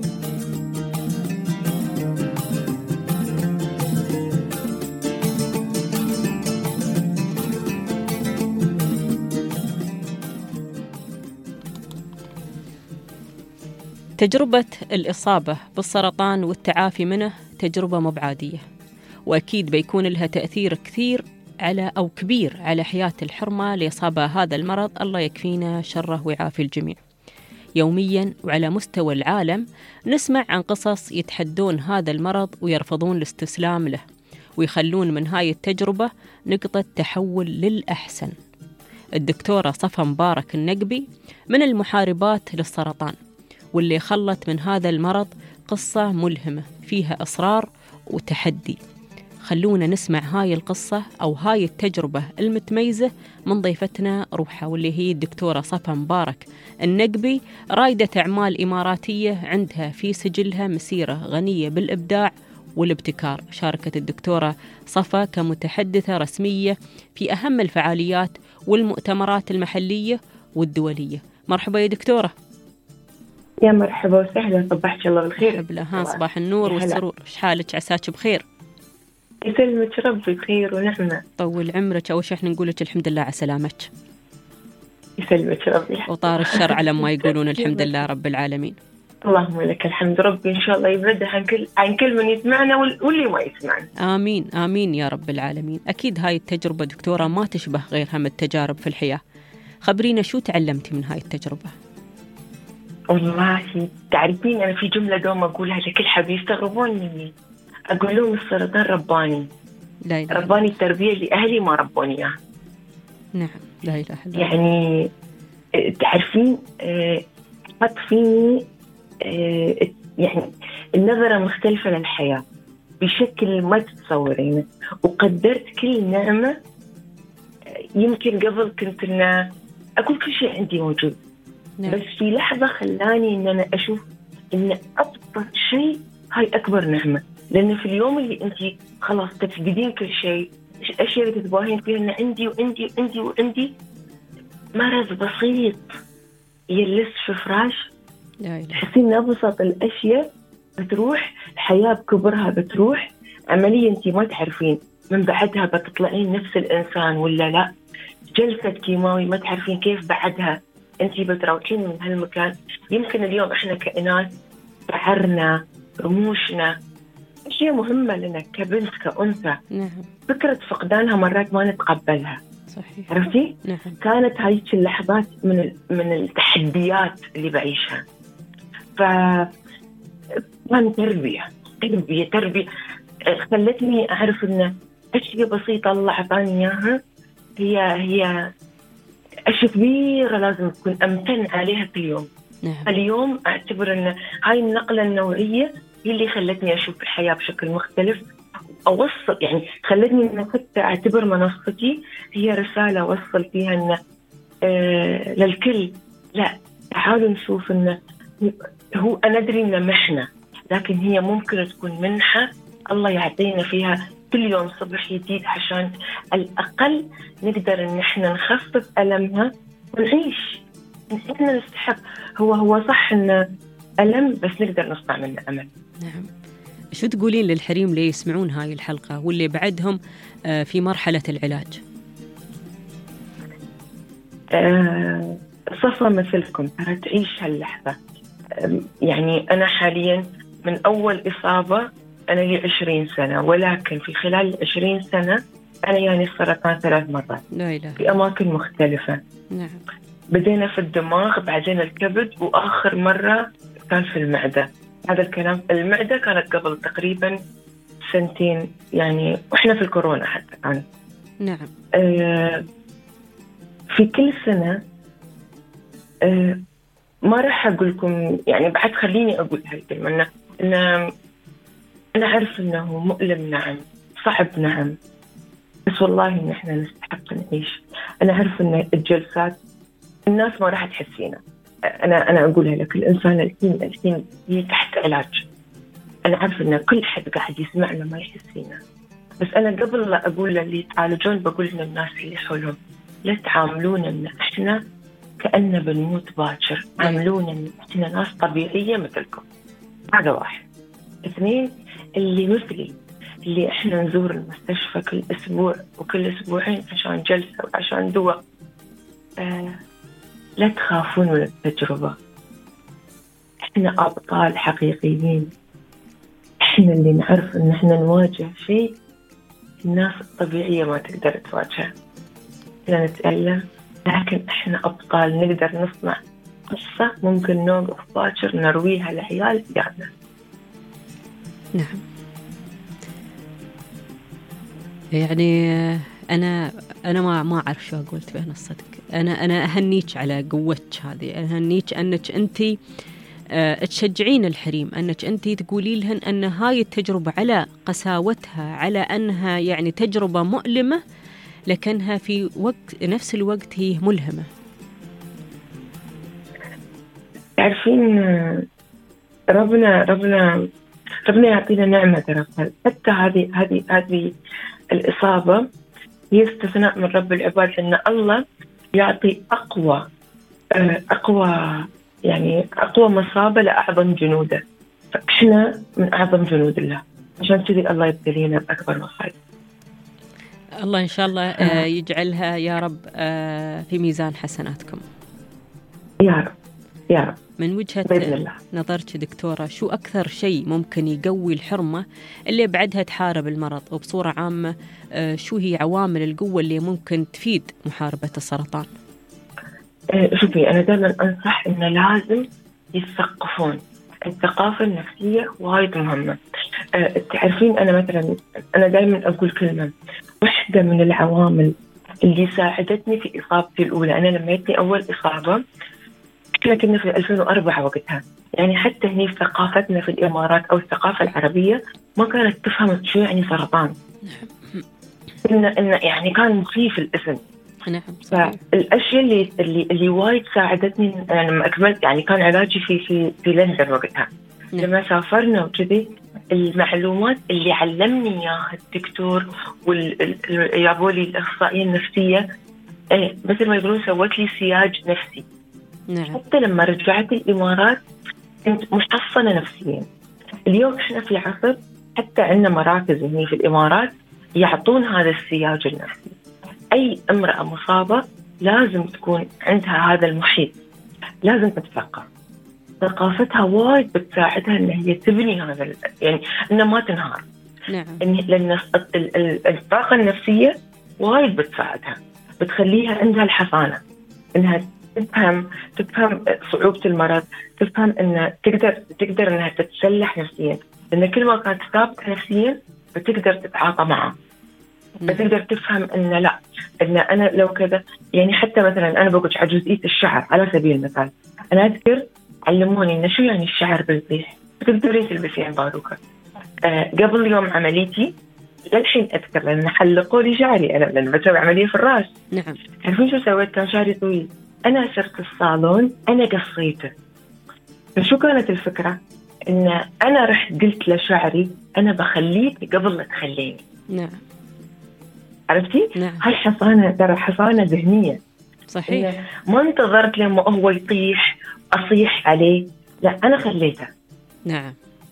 تجربة الإصابة بالسرطان والتعافي منه تجربة مبعادية، وأكيد بيكون لها تأثير كثير على أو كبير على حياة الحرمة لإصابة هذا المرض. الله يكفينا شره ويعافي الجميع. يوميا وعلى مستوى العالم نسمع عن قصص يتحدون هذا المرض ويرفضون الاستسلام له، ويخلون من هاي التجربة نقطة تحول للأحسن. الدكتورة صفا مبارك النقبي من المحاربات للسرطان، واللي خلت من هذا المرض قصة ملهمة فيها إصرار وتحدي. خلونا نسمع هاي القصة أو هاي التجربة المتميزة من ضيفتنا روحها، واللي هي الدكتورة صفا مبارك النقبي، رائدة أعمال إماراتية عندها في سجلها مسيرة غنية بالإبداع والابتكار. شاركت الدكتورة صفا كمتحدثة رسمية في أهم الفعاليات والمؤتمرات المحلية والدولية. مرحبا يا دكتورة. يا مرحبا وسهلا، صباحك الله بالخير. ها صباح النور والسرور، ايش حالك؟ عساك بخير؟ يسلمك ربي بخير ونعمة. طول عمرك. أول شيء احنا نقول لك الحمد لله على سلامتك. يسلمك ربي. وطار الشر على ما يقولون. الحمد لله رب العالمين. اللهم لك الحمد. ربي إن شاء الله يبعدها عن كل عن كل من يسمعنا واللي ما يسمعنا. آمين آمين يا رب العالمين. أكيد هاي التجربة دكتورة ما تشبه غيرها من التجارب في الحياة. خبرينا شو تعلمتي من هاي التجربة؟ والله تعرفين أنا في جملة دوم أقولها لكل حد يستغربون مني، أقول لهم السرطان رباني. لا إله. رباني التربية اللي أهلي ما ربوني إياها. نعم لا إله إلا الله. يعني تعرفين حط فيني يعني النظرة مختلفة للحياة بشكل ما تتصورينه، وقدرت كل نعمة. يمكن قبل كنت إن أقول كل شيء عندي موجود، نعم. بس في لحظة خلاني إن أنا أشوف إن أبسط شيء هاي أكبر نعمة. لأن في اليوم اللي أنت خلاص تفقدين كل شيء، الأشياء اللي تتباهين فيها إن عندي وعندي وعندي وعندي، مرض بسيط يلس في فراش، تحسين أبسط الأشياء بتروح، الحياة بكبرها بتروح. عمليا أنت ما تعرفين من بعدها بتطلعين نفس الإنسان ولا لا. جلسة كيماوي ما تعرفين كيف بعدها أنت بتروحين من هالمكان. يمكن اليوم إحنا كائنات شعرنا، رموشنا، أشياء مهمة لنا كبنت كأنثى، نعم. فكرة فقدانها مرات ما نتقبلها. صحيح. عرفتي؟ نعم. كانت هاي اللحظات من من التحديات اللي بعيشها. ف كان تربية تربية تربية خلتني أعرف إن أشياء بسيطة الله عطاني إياها هي هي أشياء كبيرة لازم تكون أمتن عليها كل يوم. نعم. اليوم أعتبر إن هاي النقلة النوعية هي اللي خلتني أشوف الحياة بشكل مختلف، أوصل يعني خلتني إن حتى أعتبر منصتي هي رسالة أوصل فيها إن آه للكل، لا تعالوا نشوف إن هو أنا أدري إن محنة، لكن هي ممكن تكون منحة الله يعطينا فيها كل يوم صبح جديد عشان على الأقل نقدر إن إحنا نخفف ألمها ونعيش. إحنا نستحق. هو هو صح إن ألم بس نقدر نصنع منه أمل. نعم. شو تقولين للحريم اللي يسمعون هاي الحلقة واللي بعدهم في مرحلة العلاج؟ أه صفا مثلكم ترى تعيش هاللحظة. يعني أنا حاليا من أول إصابة أنا لي عشرين سنة، ولكن في خلال العشرين سنة أنا يعني السرطان ثلاث مرات. لا إله. في أماكن مختلفة. نعم. بدينا في الدماغ، بعدين الكبد، وآخر مرة كان في المعدة. هذا الكلام المعدة كانت قبل تقريبا سنتين، يعني وإحنا في الكورونا حتى كان. نعم. آه في كل سنة آه ما راح أقول لكم يعني بعد خليني أقول هاي الكلمة إن أنا أعرف إنه مؤلم، نعم، صعب، نعم، بس والله إن إحنا نستحق نعيش. أنا أعرف إن الجلسات الناس ما راح تحسينا. أنا أنا أقولها لك، الإنسان الحين الحين هي تحت علاج، أنا عارف إن كل حد قاعد يسمعنا ما يحس فينا، بس أنا قبل لا أقول للي يتعالجون بقول للناس اللي حولهم لا تعاملونا إن إحنا كأننا بنموت باكر، عاملونا إن إحنا ناس طبيعية مثلكم. هذا واحد. اثنين، اللي مثلي اللي إحنا نزور المستشفى كل أسبوع وكل أسبوعين عشان جلسة وعشان دواء، آه لا تخافون من التجربة. إحنا أبطال حقيقيين، إحنا اللي نعرف إن إحنا نواجه شيء الناس الطبيعية ما تقدر تواجهه. إحنا نتألم لكن إحنا أبطال، نقدر نصنع قصة ممكن نوقف باكر نرويها لعيال بيعنا. نعم. يعني أنا أنا ما ما أعرف شو أقول بين الصدق. أنا أنا أهنيك على قوتك هذه، أهنيك أنك أنتي أه تشجعين الحريم، أنك أنتي تقولي لهن أن هاي التجربة على قساوتها، على أنها يعني تجربة مؤلمة لكنها في وقت نفس الوقت هي ملهمة. تعرفين ربنا ربنا ربنا يعطينا نعمة ترى، حتى هذه هذه هذه الإصابة هي استثناء من رب العباد، أن الله يعطي أقوى أقوى يعني أقوى مصابة لأعظم جنوده، فإحنا من أعظم جنود الله، عشان كذي الله يبتلينا بأكبر مصائب. الله إن شاء الله يجعلها يا رب في ميزان حسناتكم يا رب يا رب. من وجهة نظرك دكتورة، شو أكثر شيء ممكن يقوي الحرمة اللي بعدها تحارب المرض، وبصورة عامة شو هي عوامل القوة اللي ممكن تفيد محاربة السرطان؟ شوفي، أنا دائما أنصح إن لازم يثقفون. الثقافة النفسية وايد مهمة. تعرفين أنا مثلا أنا دائما أقول كلمة، واحدة من العوامل اللي ساعدتني في إصابتي الأولى، أنا لما جتني أول إصابة إحنا كنا في ألفين وأربعة وقتها، يعني حتى هني في ثقافتنا في الإمارات أو الثقافة العربية ما كانت تفهم شو يعني سرطان. إن إن يعني كان مخيف الاسم. نعم. فالأشياء اللي اللي اللي وايد ساعدتني أنا لما أكملت، يعني كان علاجي في في في لندن وقتها. نعم. لما سافرنا وكذي المعلومات اللي علمني إياها الدكتور واليابولي الأخصائية النفسية، إيه مثل ما يقولون سوت لي سياج نفسي. نعم. حتى لما رجعت الإمارات كنت محصنة نفسيا. اليوم إحنا في عصر حتى عندنا مراكز هنا في الإمارات يعطون هذا السياج النفسي. أي امرأة مصابة لازم تكون عندها هذا المحيط، لازم تتثقف. ثقافتها وايد بتساعدها إن هي تبني هذا، يعني إنها ما تنهار. نعم. لأن الطاقة النفسية وايد بتساعدها، بتخليها عندها الحصانة، إنها تفهم تفهم صعوبة المرض، تفهم إن تقدر تقدر إنها تتسلح نفسيا، لأن كل ما كانت ثابتة نفسيا بتقدر تتعاطى معه. بتقدر تفهم إن لا، إن أنا لو كذا، يعني حتى مثلا أنا بقول على جزئية الشعر على سبيل المثال، أنا أذكر علموني إن شو يعني الشعر بيطيح، بتقدري تلبسين باروكة. أه قبل يوم عمليتي للحين أذكر لأن حلقوا لي شعري أنا لما بسوي عملية في الرأس. نعم. عارفين شو سويت؟ كان شعري طويل، أنا صرت الصالون أنا قصيته. فشو كانت الفكرة؟ إن أنا رحت قلت لشعري أنا بخليك قبل لا تخليني. نعم. عرفتي؟ نعم. هاي حصانة، ترى حصانة ذهنية. صحيح. ما انتظرت لما هو يطيح أصيح عليه، لا أنا خليته. نعم.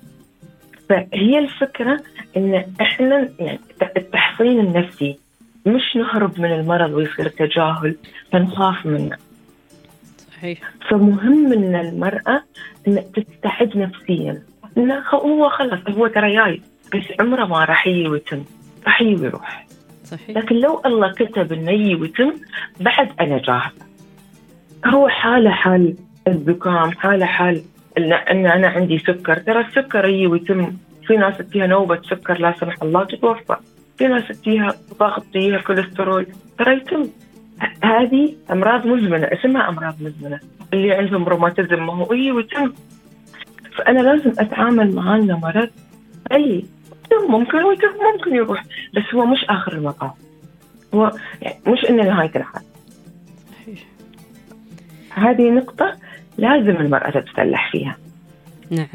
فهي الفكرة إن إحنا يعني التحصين النفسي، مش نهرب من المرض ويصير تجاهل فنخاف منه. صحيح. فمهم من المرأة إن تستعد نفسيا، إنه هو خلص هو ترى جاي، بس عمره ما راح يجي ويتم، راح يجي ويروح. صحيح. لكن لو الله كتب إنه يجي ويتم بعد أنا جاهزة. هو حالة حال الزكام، حالة حال إن أنا عندي سكر، ترى السكر يجي ويتم. في ناس فيها نوبة سكر لا سمح الله تتوفى، في ناس فيها ضغط، فيها كوليسترول، ترى يتم. هذه أمراض مزمنة، اسمها أمراض مزمنة. اللي عندهم روماتيزم ما هو يجي ويتم. فأنا لازم أتعامل مع هذا المرض، أي ممكن ويتم ممكن يروح، بس هو مش آخر المطاف، هو يعني مش إنه نهاية الحال. صحيح. هذه نقطة لازم المرأة تتسلح فيها. نعم.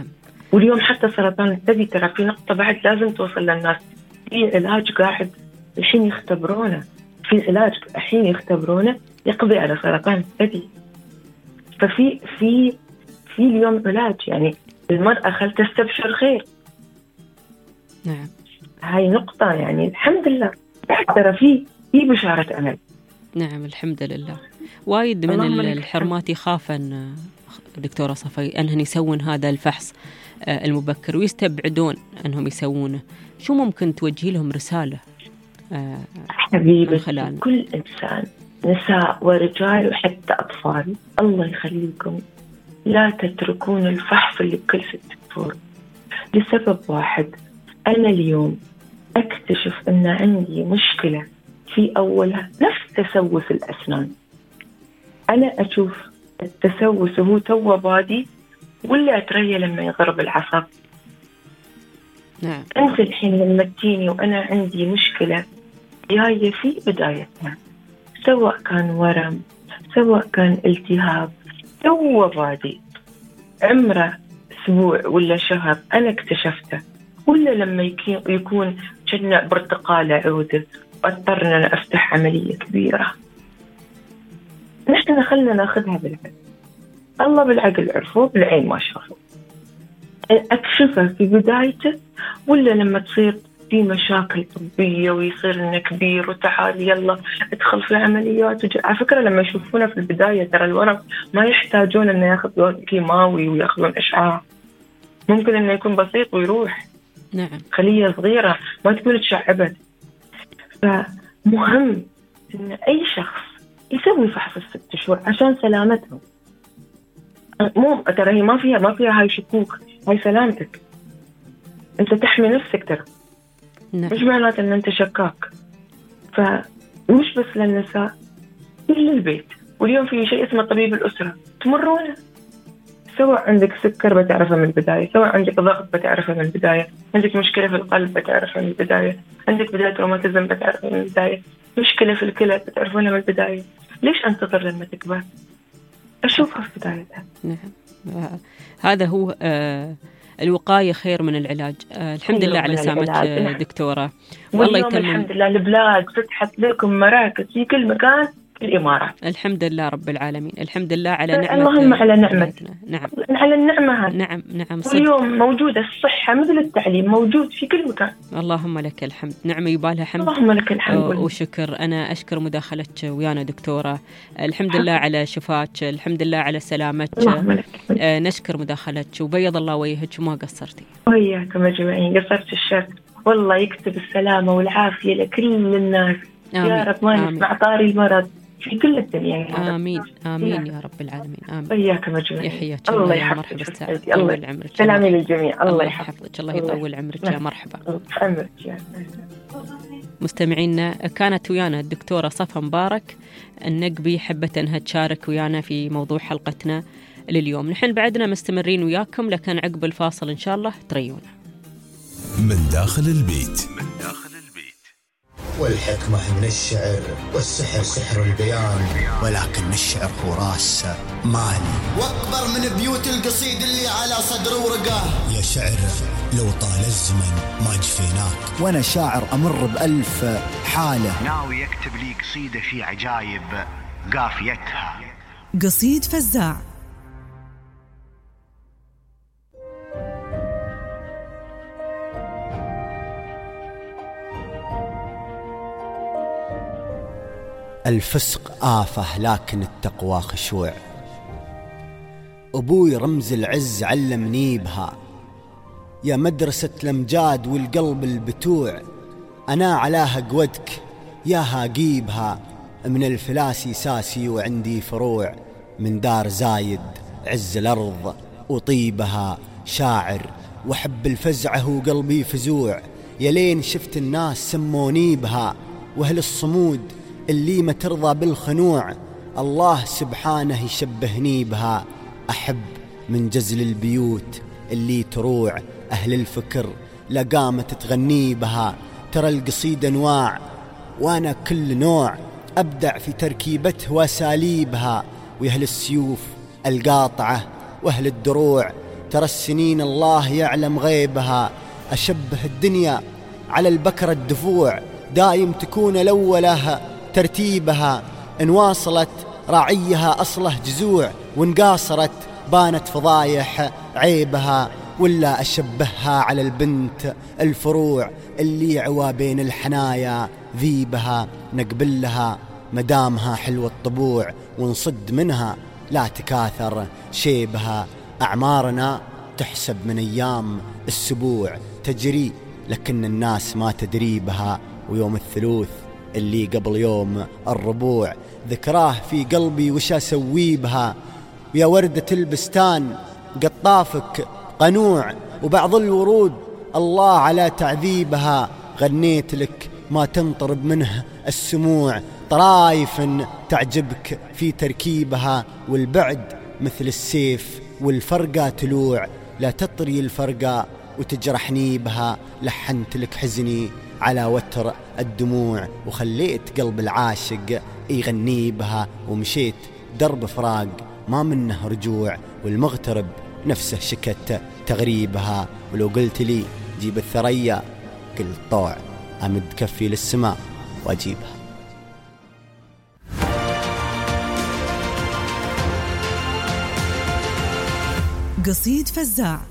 واليوم حتى سرطان الثدي ترى في نقطة بعد لازم توصل للناس، في علاج قاعد الحين يختبرونه، في علاج الحين يختبرونه يقضي على سرطان الثدي. ففي في في اليوم علاج، يعني المرأة خل تستبشر خير. نعم هاي نقطة، يعني الحمد لله ترى في في بشارة أمل. نعم الحمد لله. وايد من الحرمات يخافن دكتورة صفي أنهم يسوون هذا الفحص المبكر ويستبعدون أنهم يسوونه. شو ممكن توجهي لهم رسالة حبيبي كل إنسان، نساء ورجال وحتى أطفال، الله يخليكم لا تتركون الفحص اللي بكل ست شهور لسبب واحد. أنا اليوم أكتشف أن عندي مشكلة في أولها نفس تسوس الأسنان. أنا أشوف التسوس هو تو بادي ولا أتريا لما يضرب العصب. نعم. أنت الحين لما تجيني وأنا عندي مشكلة جاية في بدايتنا، سواء كان ورم سواء كان التهاب، تو بادي عمره أسبوع ولا شهر أنا اكتشفته، ولا لما يكون كنا برتقالة عودة واضطرنا أن أفتح عملية كبيرة. نحن خلنا ناخذها بالعقل، الله بالعقل عرفه بالعين ما شافه. أكشفه في بدايته ولا لما تصير في مشاكل طبية ويصير إنه كبير وتعال يلا ادخل في عمليات وج... على فكرة لما يشوفونه في البداية ترى الورم ما يحتاجون إنه ياخذون كيماوي وياخذون إشعاع، ممكن إنه يكون بسيط ويروح. نعم. خلية صغيرة ما تكون تشعبت. فمهم إن أي شخص يسوي فحص الست شهور عشان سلامتهم. مو ترى هي ما فيها ما فيها هاي شكوك، هاي سلامتك، أنت تحمي نفسك ترى. نعم. مش معناته أن أنت شكاك. فمش بس للنساء، كل البيت. واليوم في شيء اسمه طبيب الأسرة، تمرونه. سواء عندك سكر بتعرفه من البداية، سواء عندك ضغط بتعرفه من البداية، عندك مشكلة في القلب بتعرفه من البداية، عندك بداية روماتيزم بتعرفه من البداية، مشكلة في الكلى بتعرفونها من البداية. ليش أنتظر لما تكبر؟ أشوفها في بدايتها. نعم. هذا هو آه الوقاية خير من العلاج. آه الحمد لله على سلامتك دكتورة، والله يتمم. الحمد لله البلاد فتحت لكم مراكز في كل مكان في الإمارات. الحمد لله رب العالمين، الحمد لله على نعمة. اللهم على نعمتنا. نعم على النعمة هذه. نعم نعم صدق. اليوم موجودة الصحة مثل التعليم موجود في كل مكان. اللهم لك الحمد، نعمة يبالها حمد. اللهم لك الحمد وشكر. أنا أشكر مداخلتك ويانا دكتورة، الحمد لله على شفاك، الحمد لله على سلامتك. آه نشكر مداخلتك وبيض الله وجهك وما قصرتي. وياكم أجمعين، قصرت الشر، والله يكتب السلامة والعافية لكل الناس. آمين. يا رب ما نسمع طاري المرض في كل الدنيا يا آمين آمين يا رب العالمين. آمين. وياكم أجمعين. يحياك الله يحفظك. الله يطول عمرك. سلامي للجميع. الله يحفظك. الله يطول عمرك. يا مرحبا. عمرك يا مستمعينا، كانت ويانا الدكتورة صفا مبارك النقبي، حبت أنها تشارك ويانا في موضوع حلقتنا لليوم. نحن بعدنا مستمرين وياكم، لكن عقب الفاصل إن شاء الله تريونا. من داخل البيت. من داخل البيت. والحكمة من الشعر والسحر سحر البيان، ولكن الشعر هو راس مالي واكبر من بيوت القصيد اللي على صدر ورقاه. يا شعر لو طال الزمن ما جفيناك، وانا شاعر امر بألف حالة، ناوي يكتب لي قصيدة في عجايب قافيتها. قصيد فزاع. الفسق آفة لكن التقوى خشوع، أبوي رمز العز علمني بها، يا مدرسة الأمجاد والقلب البتوع، أنا علاها قودك ياها قيبها، من الفلاسي ساسي وعندي فروع، من دار زايد عز الأرض وطيبها، شاعر وحب الفزعة وقلبي فزوع، يلين شفت الناس سموني بها، وأهل الصمود اللي ما ترضى بالخنوع، الله سبحانه يشبهني بها، أحب من جزل البيوت اللي تروع، أهل الفكر لقامت تغني بها، ترى القصيدة أنواع وأنا كل نوع، أبدع في تركيبته وأساليبها، وأهل السيوف القاطعة وأهل الدروع ترى السنين الله يعلم غيبها. أشبه الدنيا على البكرة الدفوع، دايم تكون الأولى ترتيبها. إن واصلت راعيها أصله جزوع، وإن قاصرت بانت فضايح عيبها. ولا أشبهها على البنت الفروع اللي عوا بين الحنايا ذيبها. نقبل لها مدامها حلو الطبوع، ونصد منها لا تكاثر شيبها. أعمارنا تحسب من أيام السبوع، تجري لكن الناس ما تدري بها. ويوم الثلوث اللي قبل يوم الربوع، ذكراه في قلبي وش أسوي بها. يا وردة البستان قطافك قنوع، وبعض الورود الله على تعذيبها. غنيت لك ما تنطرب منه السموع، طرايف تعجبك في تركيبها. والبعد مثل السيف والفرقة تلوع، لا تطري الفرقة وتجرحني بها. لحنت لك حزني على وتر الدموع، وخليت قلب العاشق يغني بها. ومشيت درب فراق ما منه رجوع، والمغترب نفسه شكت تغريبها. ولو قلت لي جيب الثريا قلت طوع، أمد كفي للسماء وأجيبها. قصيد فزاع.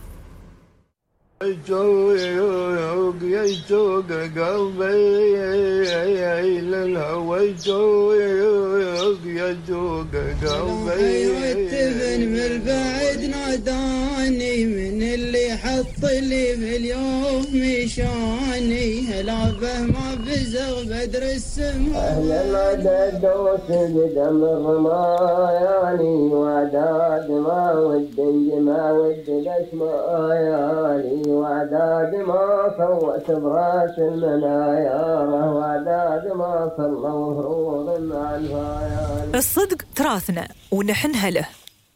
يشوق يشوق قلبي للهوى، يشوق يشوق قلبي. والتبن من البعد ناداني، من اللي حط لي في اليوم مشاني. هلا به ما بزغ بدر السماء، أهل العدد وسجد أمر ماياني. وعداد ما ود ما ود الأسماء يعني. وعداد ما صوت براس المنايا، وعداد ما صلوا هروب مع الفايان. الصدق تراثنا ونحنها له.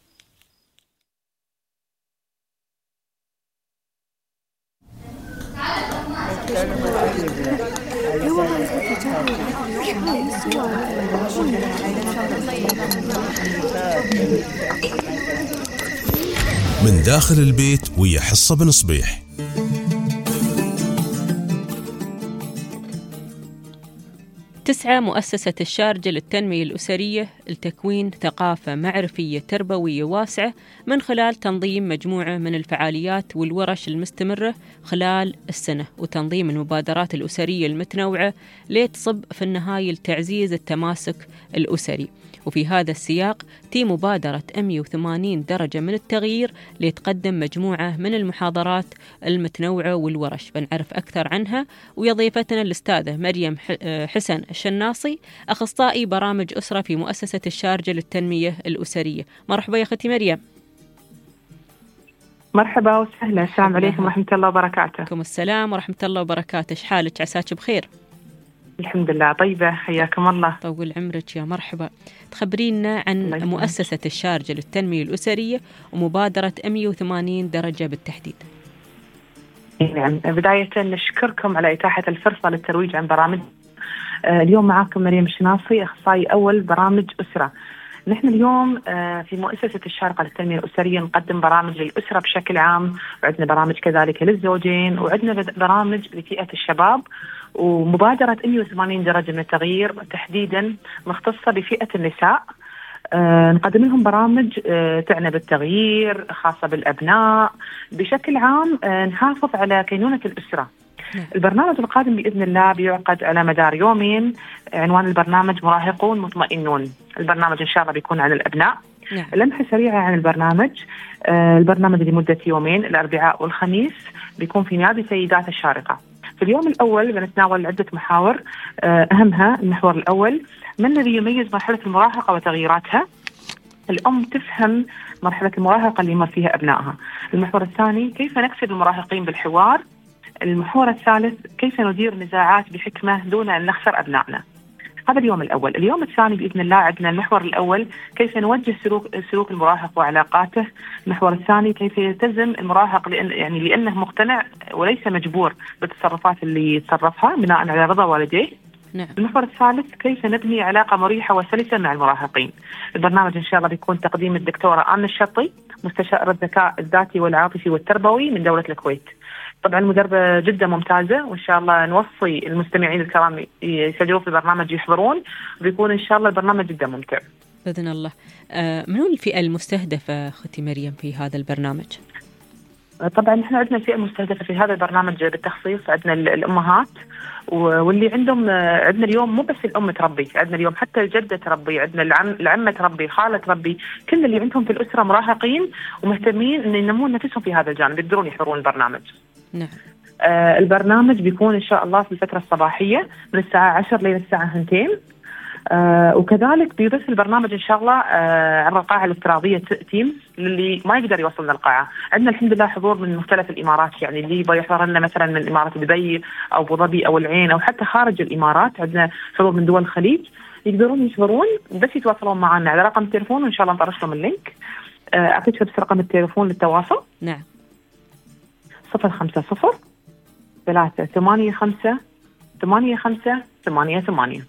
من داخل البيت ويا حصة بن صبيح. تسعى مؤسسة الشارجة للتنمية الأسرية لتكوين ثقافة معرفية تربوية واسعة من خلال تنظيم مجموعة من الفعاليات والورش المستمرة خلال السنة، وتنظيم المبادرات الأسرية المتنوعة لتصب في النهاية لتعزيز التماسك الأسري. وفي هذا السياق تي مبادرة مئة وثمانين درجة من التغيير لتقدم مجموعة من المحاضرات المتنوعة والورش. بنعرف أكثر عنها ويا ضيفتنا الأستاذة مريم حسن الشناصي، أخصائي برامج أسرة في مؤسسة الشارجة للتنمية الأسرية. مرحبا يا أختي مريم. مرحبا وسهلا، السلام عليكم ورحمة الله وبركاته. عليكم السلام ورحمة الله وبركاته. شحالك؟ عساك بخير؟ الحمد لله طيبة، حياكم الله. طول عمرك يا مرحبا. تخبرينا عن مؤسسة الشارجة للتنمية الأسرية ومبادرة مئة وثمانين درجة بالتحديد. نعم، بداية نشكركم على إتاحة الفرصة للترويج عن برامج. اليوم معكم مريم الشناصي، أخصائي أول برامج أسرة. نحن اليوم في مؤسسة الشارقة للتنمية الأسرية نقدم برامج للأسرة بشكل عام، وعندنا برامج كذلك للزوجين، وعندنا برامج لفئة الشباب. ومبادرة مئة وثمانين درجة من التغيير تحديدا مختصة بفئة النساء. آه نقدم لهم برامج آه تعنى بالتغيير، خاصة بالأبناء بشكل عام. آه نحافظ على كينونة الأسرة. البرنامج القادم بإذن الله بيعقد على مدار يومين. عنوان البرنامج مراهقون مطمئنون. البرنامج إن شاء الله بيكون عن الأبناء. نعم. لمحة سريعة عن البرنامج. آه البرنامج لمدة يومين، الأربعاء والخميس، بيكون في نادي سيدات الشارقة. في اليوم الأول بنتناول عدة محاور، أهمها المحور الأول: ما الذي يميز مرحلة المراهقة وتغييراتها؟ الأم تفهم مرحلة المراهقة اللي يمر فيها أبنائها. المحور الثاني: كيف نكسب المراهقين بالحوار؟ المحور الثالث: كيف ندير نزاعات بحكمة دون أن نخسر أبنائنا؟ هذا اليوم الأول. اليوم الثاني بإذن الله عندنا المحور الأول: كيف نوجه سلوك سلوك المراهق وعلاقاته. المحور الثاني: كيف يلتزم المراهق لأن يعني لأنه مقتنع وليس مجبور بالتصرفات اللي يتصرفها بناء على رضا والديه. نعم. المحور الثالث: كيف نبني علاقة مريحة وسلسة مع المراهقين. البرنامج إن شاء الله بيكون تقديم الدكتورة آمنة الشطي، مستشار الذكاء الذاتي والعاطفي والتربوي من دولة الكويت. طبعا المدربة جدا ممتازة، وإن شاء الله نوصي المستمعين الكرام يسجلوا في البرنامج يحضرون، وبيكون إن شاء الله البرنامج جدا ممتع بإذن الله. آه منو الفئة المستهدفة أختي مريم في هذا البرنامج؟ طبعا احنا عندنا الفئة المستهدفة في هذا البرنامج بالتخصيص، عندنا الأمهات واللي عندهم، عندنا اليوم مو بس الأم تربي، عندنا اليوم حتى الجدة تربي، عندنا العم العمة تربي، الخالة تربي، كل اللي عندهم في الأسرة مراهقين ومهتمين إن ينمون نفسهم في هذا الجانب يقدرون يحضرون البرنامج. نعم. آه البرنامج بيكون إن شاء الله في الفترة الصباحية من الساعة عشر لين الساعة اثنتين. آه وكذلك بيبث البرنامج إن شاء الله آه عبر القاعة الافتراضية تيمز للي ما يقدر يوصل للقاعة. عندنا الحمد لله حضور من مختلف الإمارات، يعني اللي يبغى يحضر لنا مثلا من إمارة دبي أو أبو ظبي أو العين أو حتى خارج الإمارات، عندنا حضور من دول الخليج، يقدرون يحضرون بس يتواصلون معنا على رقم التليفون، وإن شاء الله نطرش لهم اللينك. آه أعطيك بس رقم التليفون للتواصل. نعم. صفر خمسة صفر ثلاثة ثمانية خمسة ثمانية خمسة ثمانية ثمانية.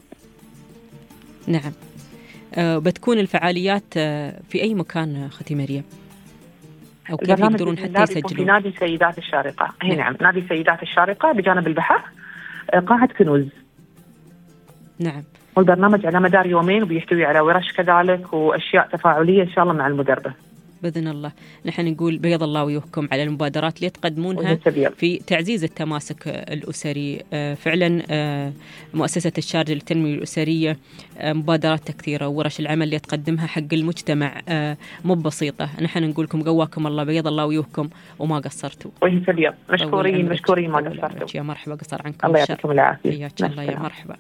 نعم. أه بتكون الفعاليات أه في أي مكان أختي مريم؟ أو كيف يقدرون حتى يسجلون؟ في نادي سيدات الشارقة. هي نعم. نعم نادي سيدات الشارقة بجانب البحر، أه قاعة كنوز. نعم. والبرنامج على مدار يومين وبيحتوي على ورش كذلك وأشياء تفاعلية إن شاء الله مع المدربة بإذن الله. نحن نقول بيض الله وجوهكم على المبادرات اللي تقدمونها في تعزيز التماسك الأسري. فعلا مؤسسة الشارجة للتنمية الأسرية مبادرات كثيرة، ورش العمل اللي تقدمها حق المجتمع مو بسيطة. نحن نقول لكم قواكم الله، بيض الله وجوهكم وما قصرتوا. وجه كبير، مشكورين مشكورين ما قصرتوا. يا مرحبا، قصر عنكم. الله يعطيكم العافية. حياك الله، يا مرحبا.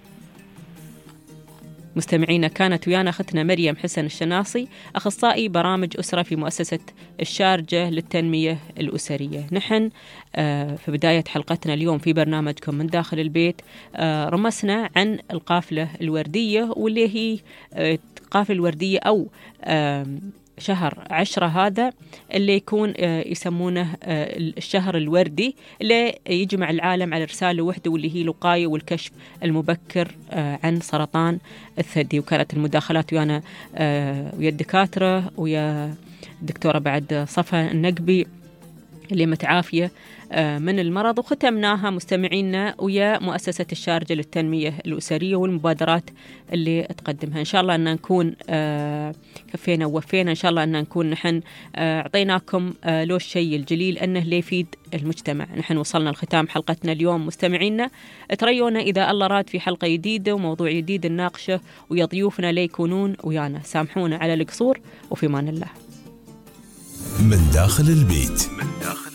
مستمعينا، كانت ويانا أختنا مريم حسن الشناصي، أخصائي برامج أسرة في مؤسسة الشارجة للتنمية الأسرية. نحن في بداية حلقتنا اليوم في برنامجكم من داخل البيت رمسنا عن القافلة الوردية، واللي هي القافلة الوردية أو شهر عشرة هذا اللي يكون يسمونه الشهر الوردي، اللي يجمع العالم على رسالة وحدة، واللي هي الوقاية والكشف المبكر عن سرطان الثدي. وكانت المداخلات ويانا ويا الدكاترة ويا الدكتورة بعد صفا النقبي اللي متعافية من المرض، وختمناها مستمعينا ويا مؤسسة الشارجة للتنمية الأسرية والمبادرات اللي تقدمها. إن شاء الله أن نكون كفينا ووفينا، إن شاء الله أن نكون نحن أعطيناكم لو الشيء الجليل أنه اللي يفيد المجتمع. نحن وصلنا لختام حلقتنا اليوم مستمعينا، تريونا إذا الله راد في حلقة جديدة وموضوع جديد نناقشه، ويا ضيوفنا ليكونون ويانا. سامحونا على القصور، وفي مان الله. من داخل البيت. من داخل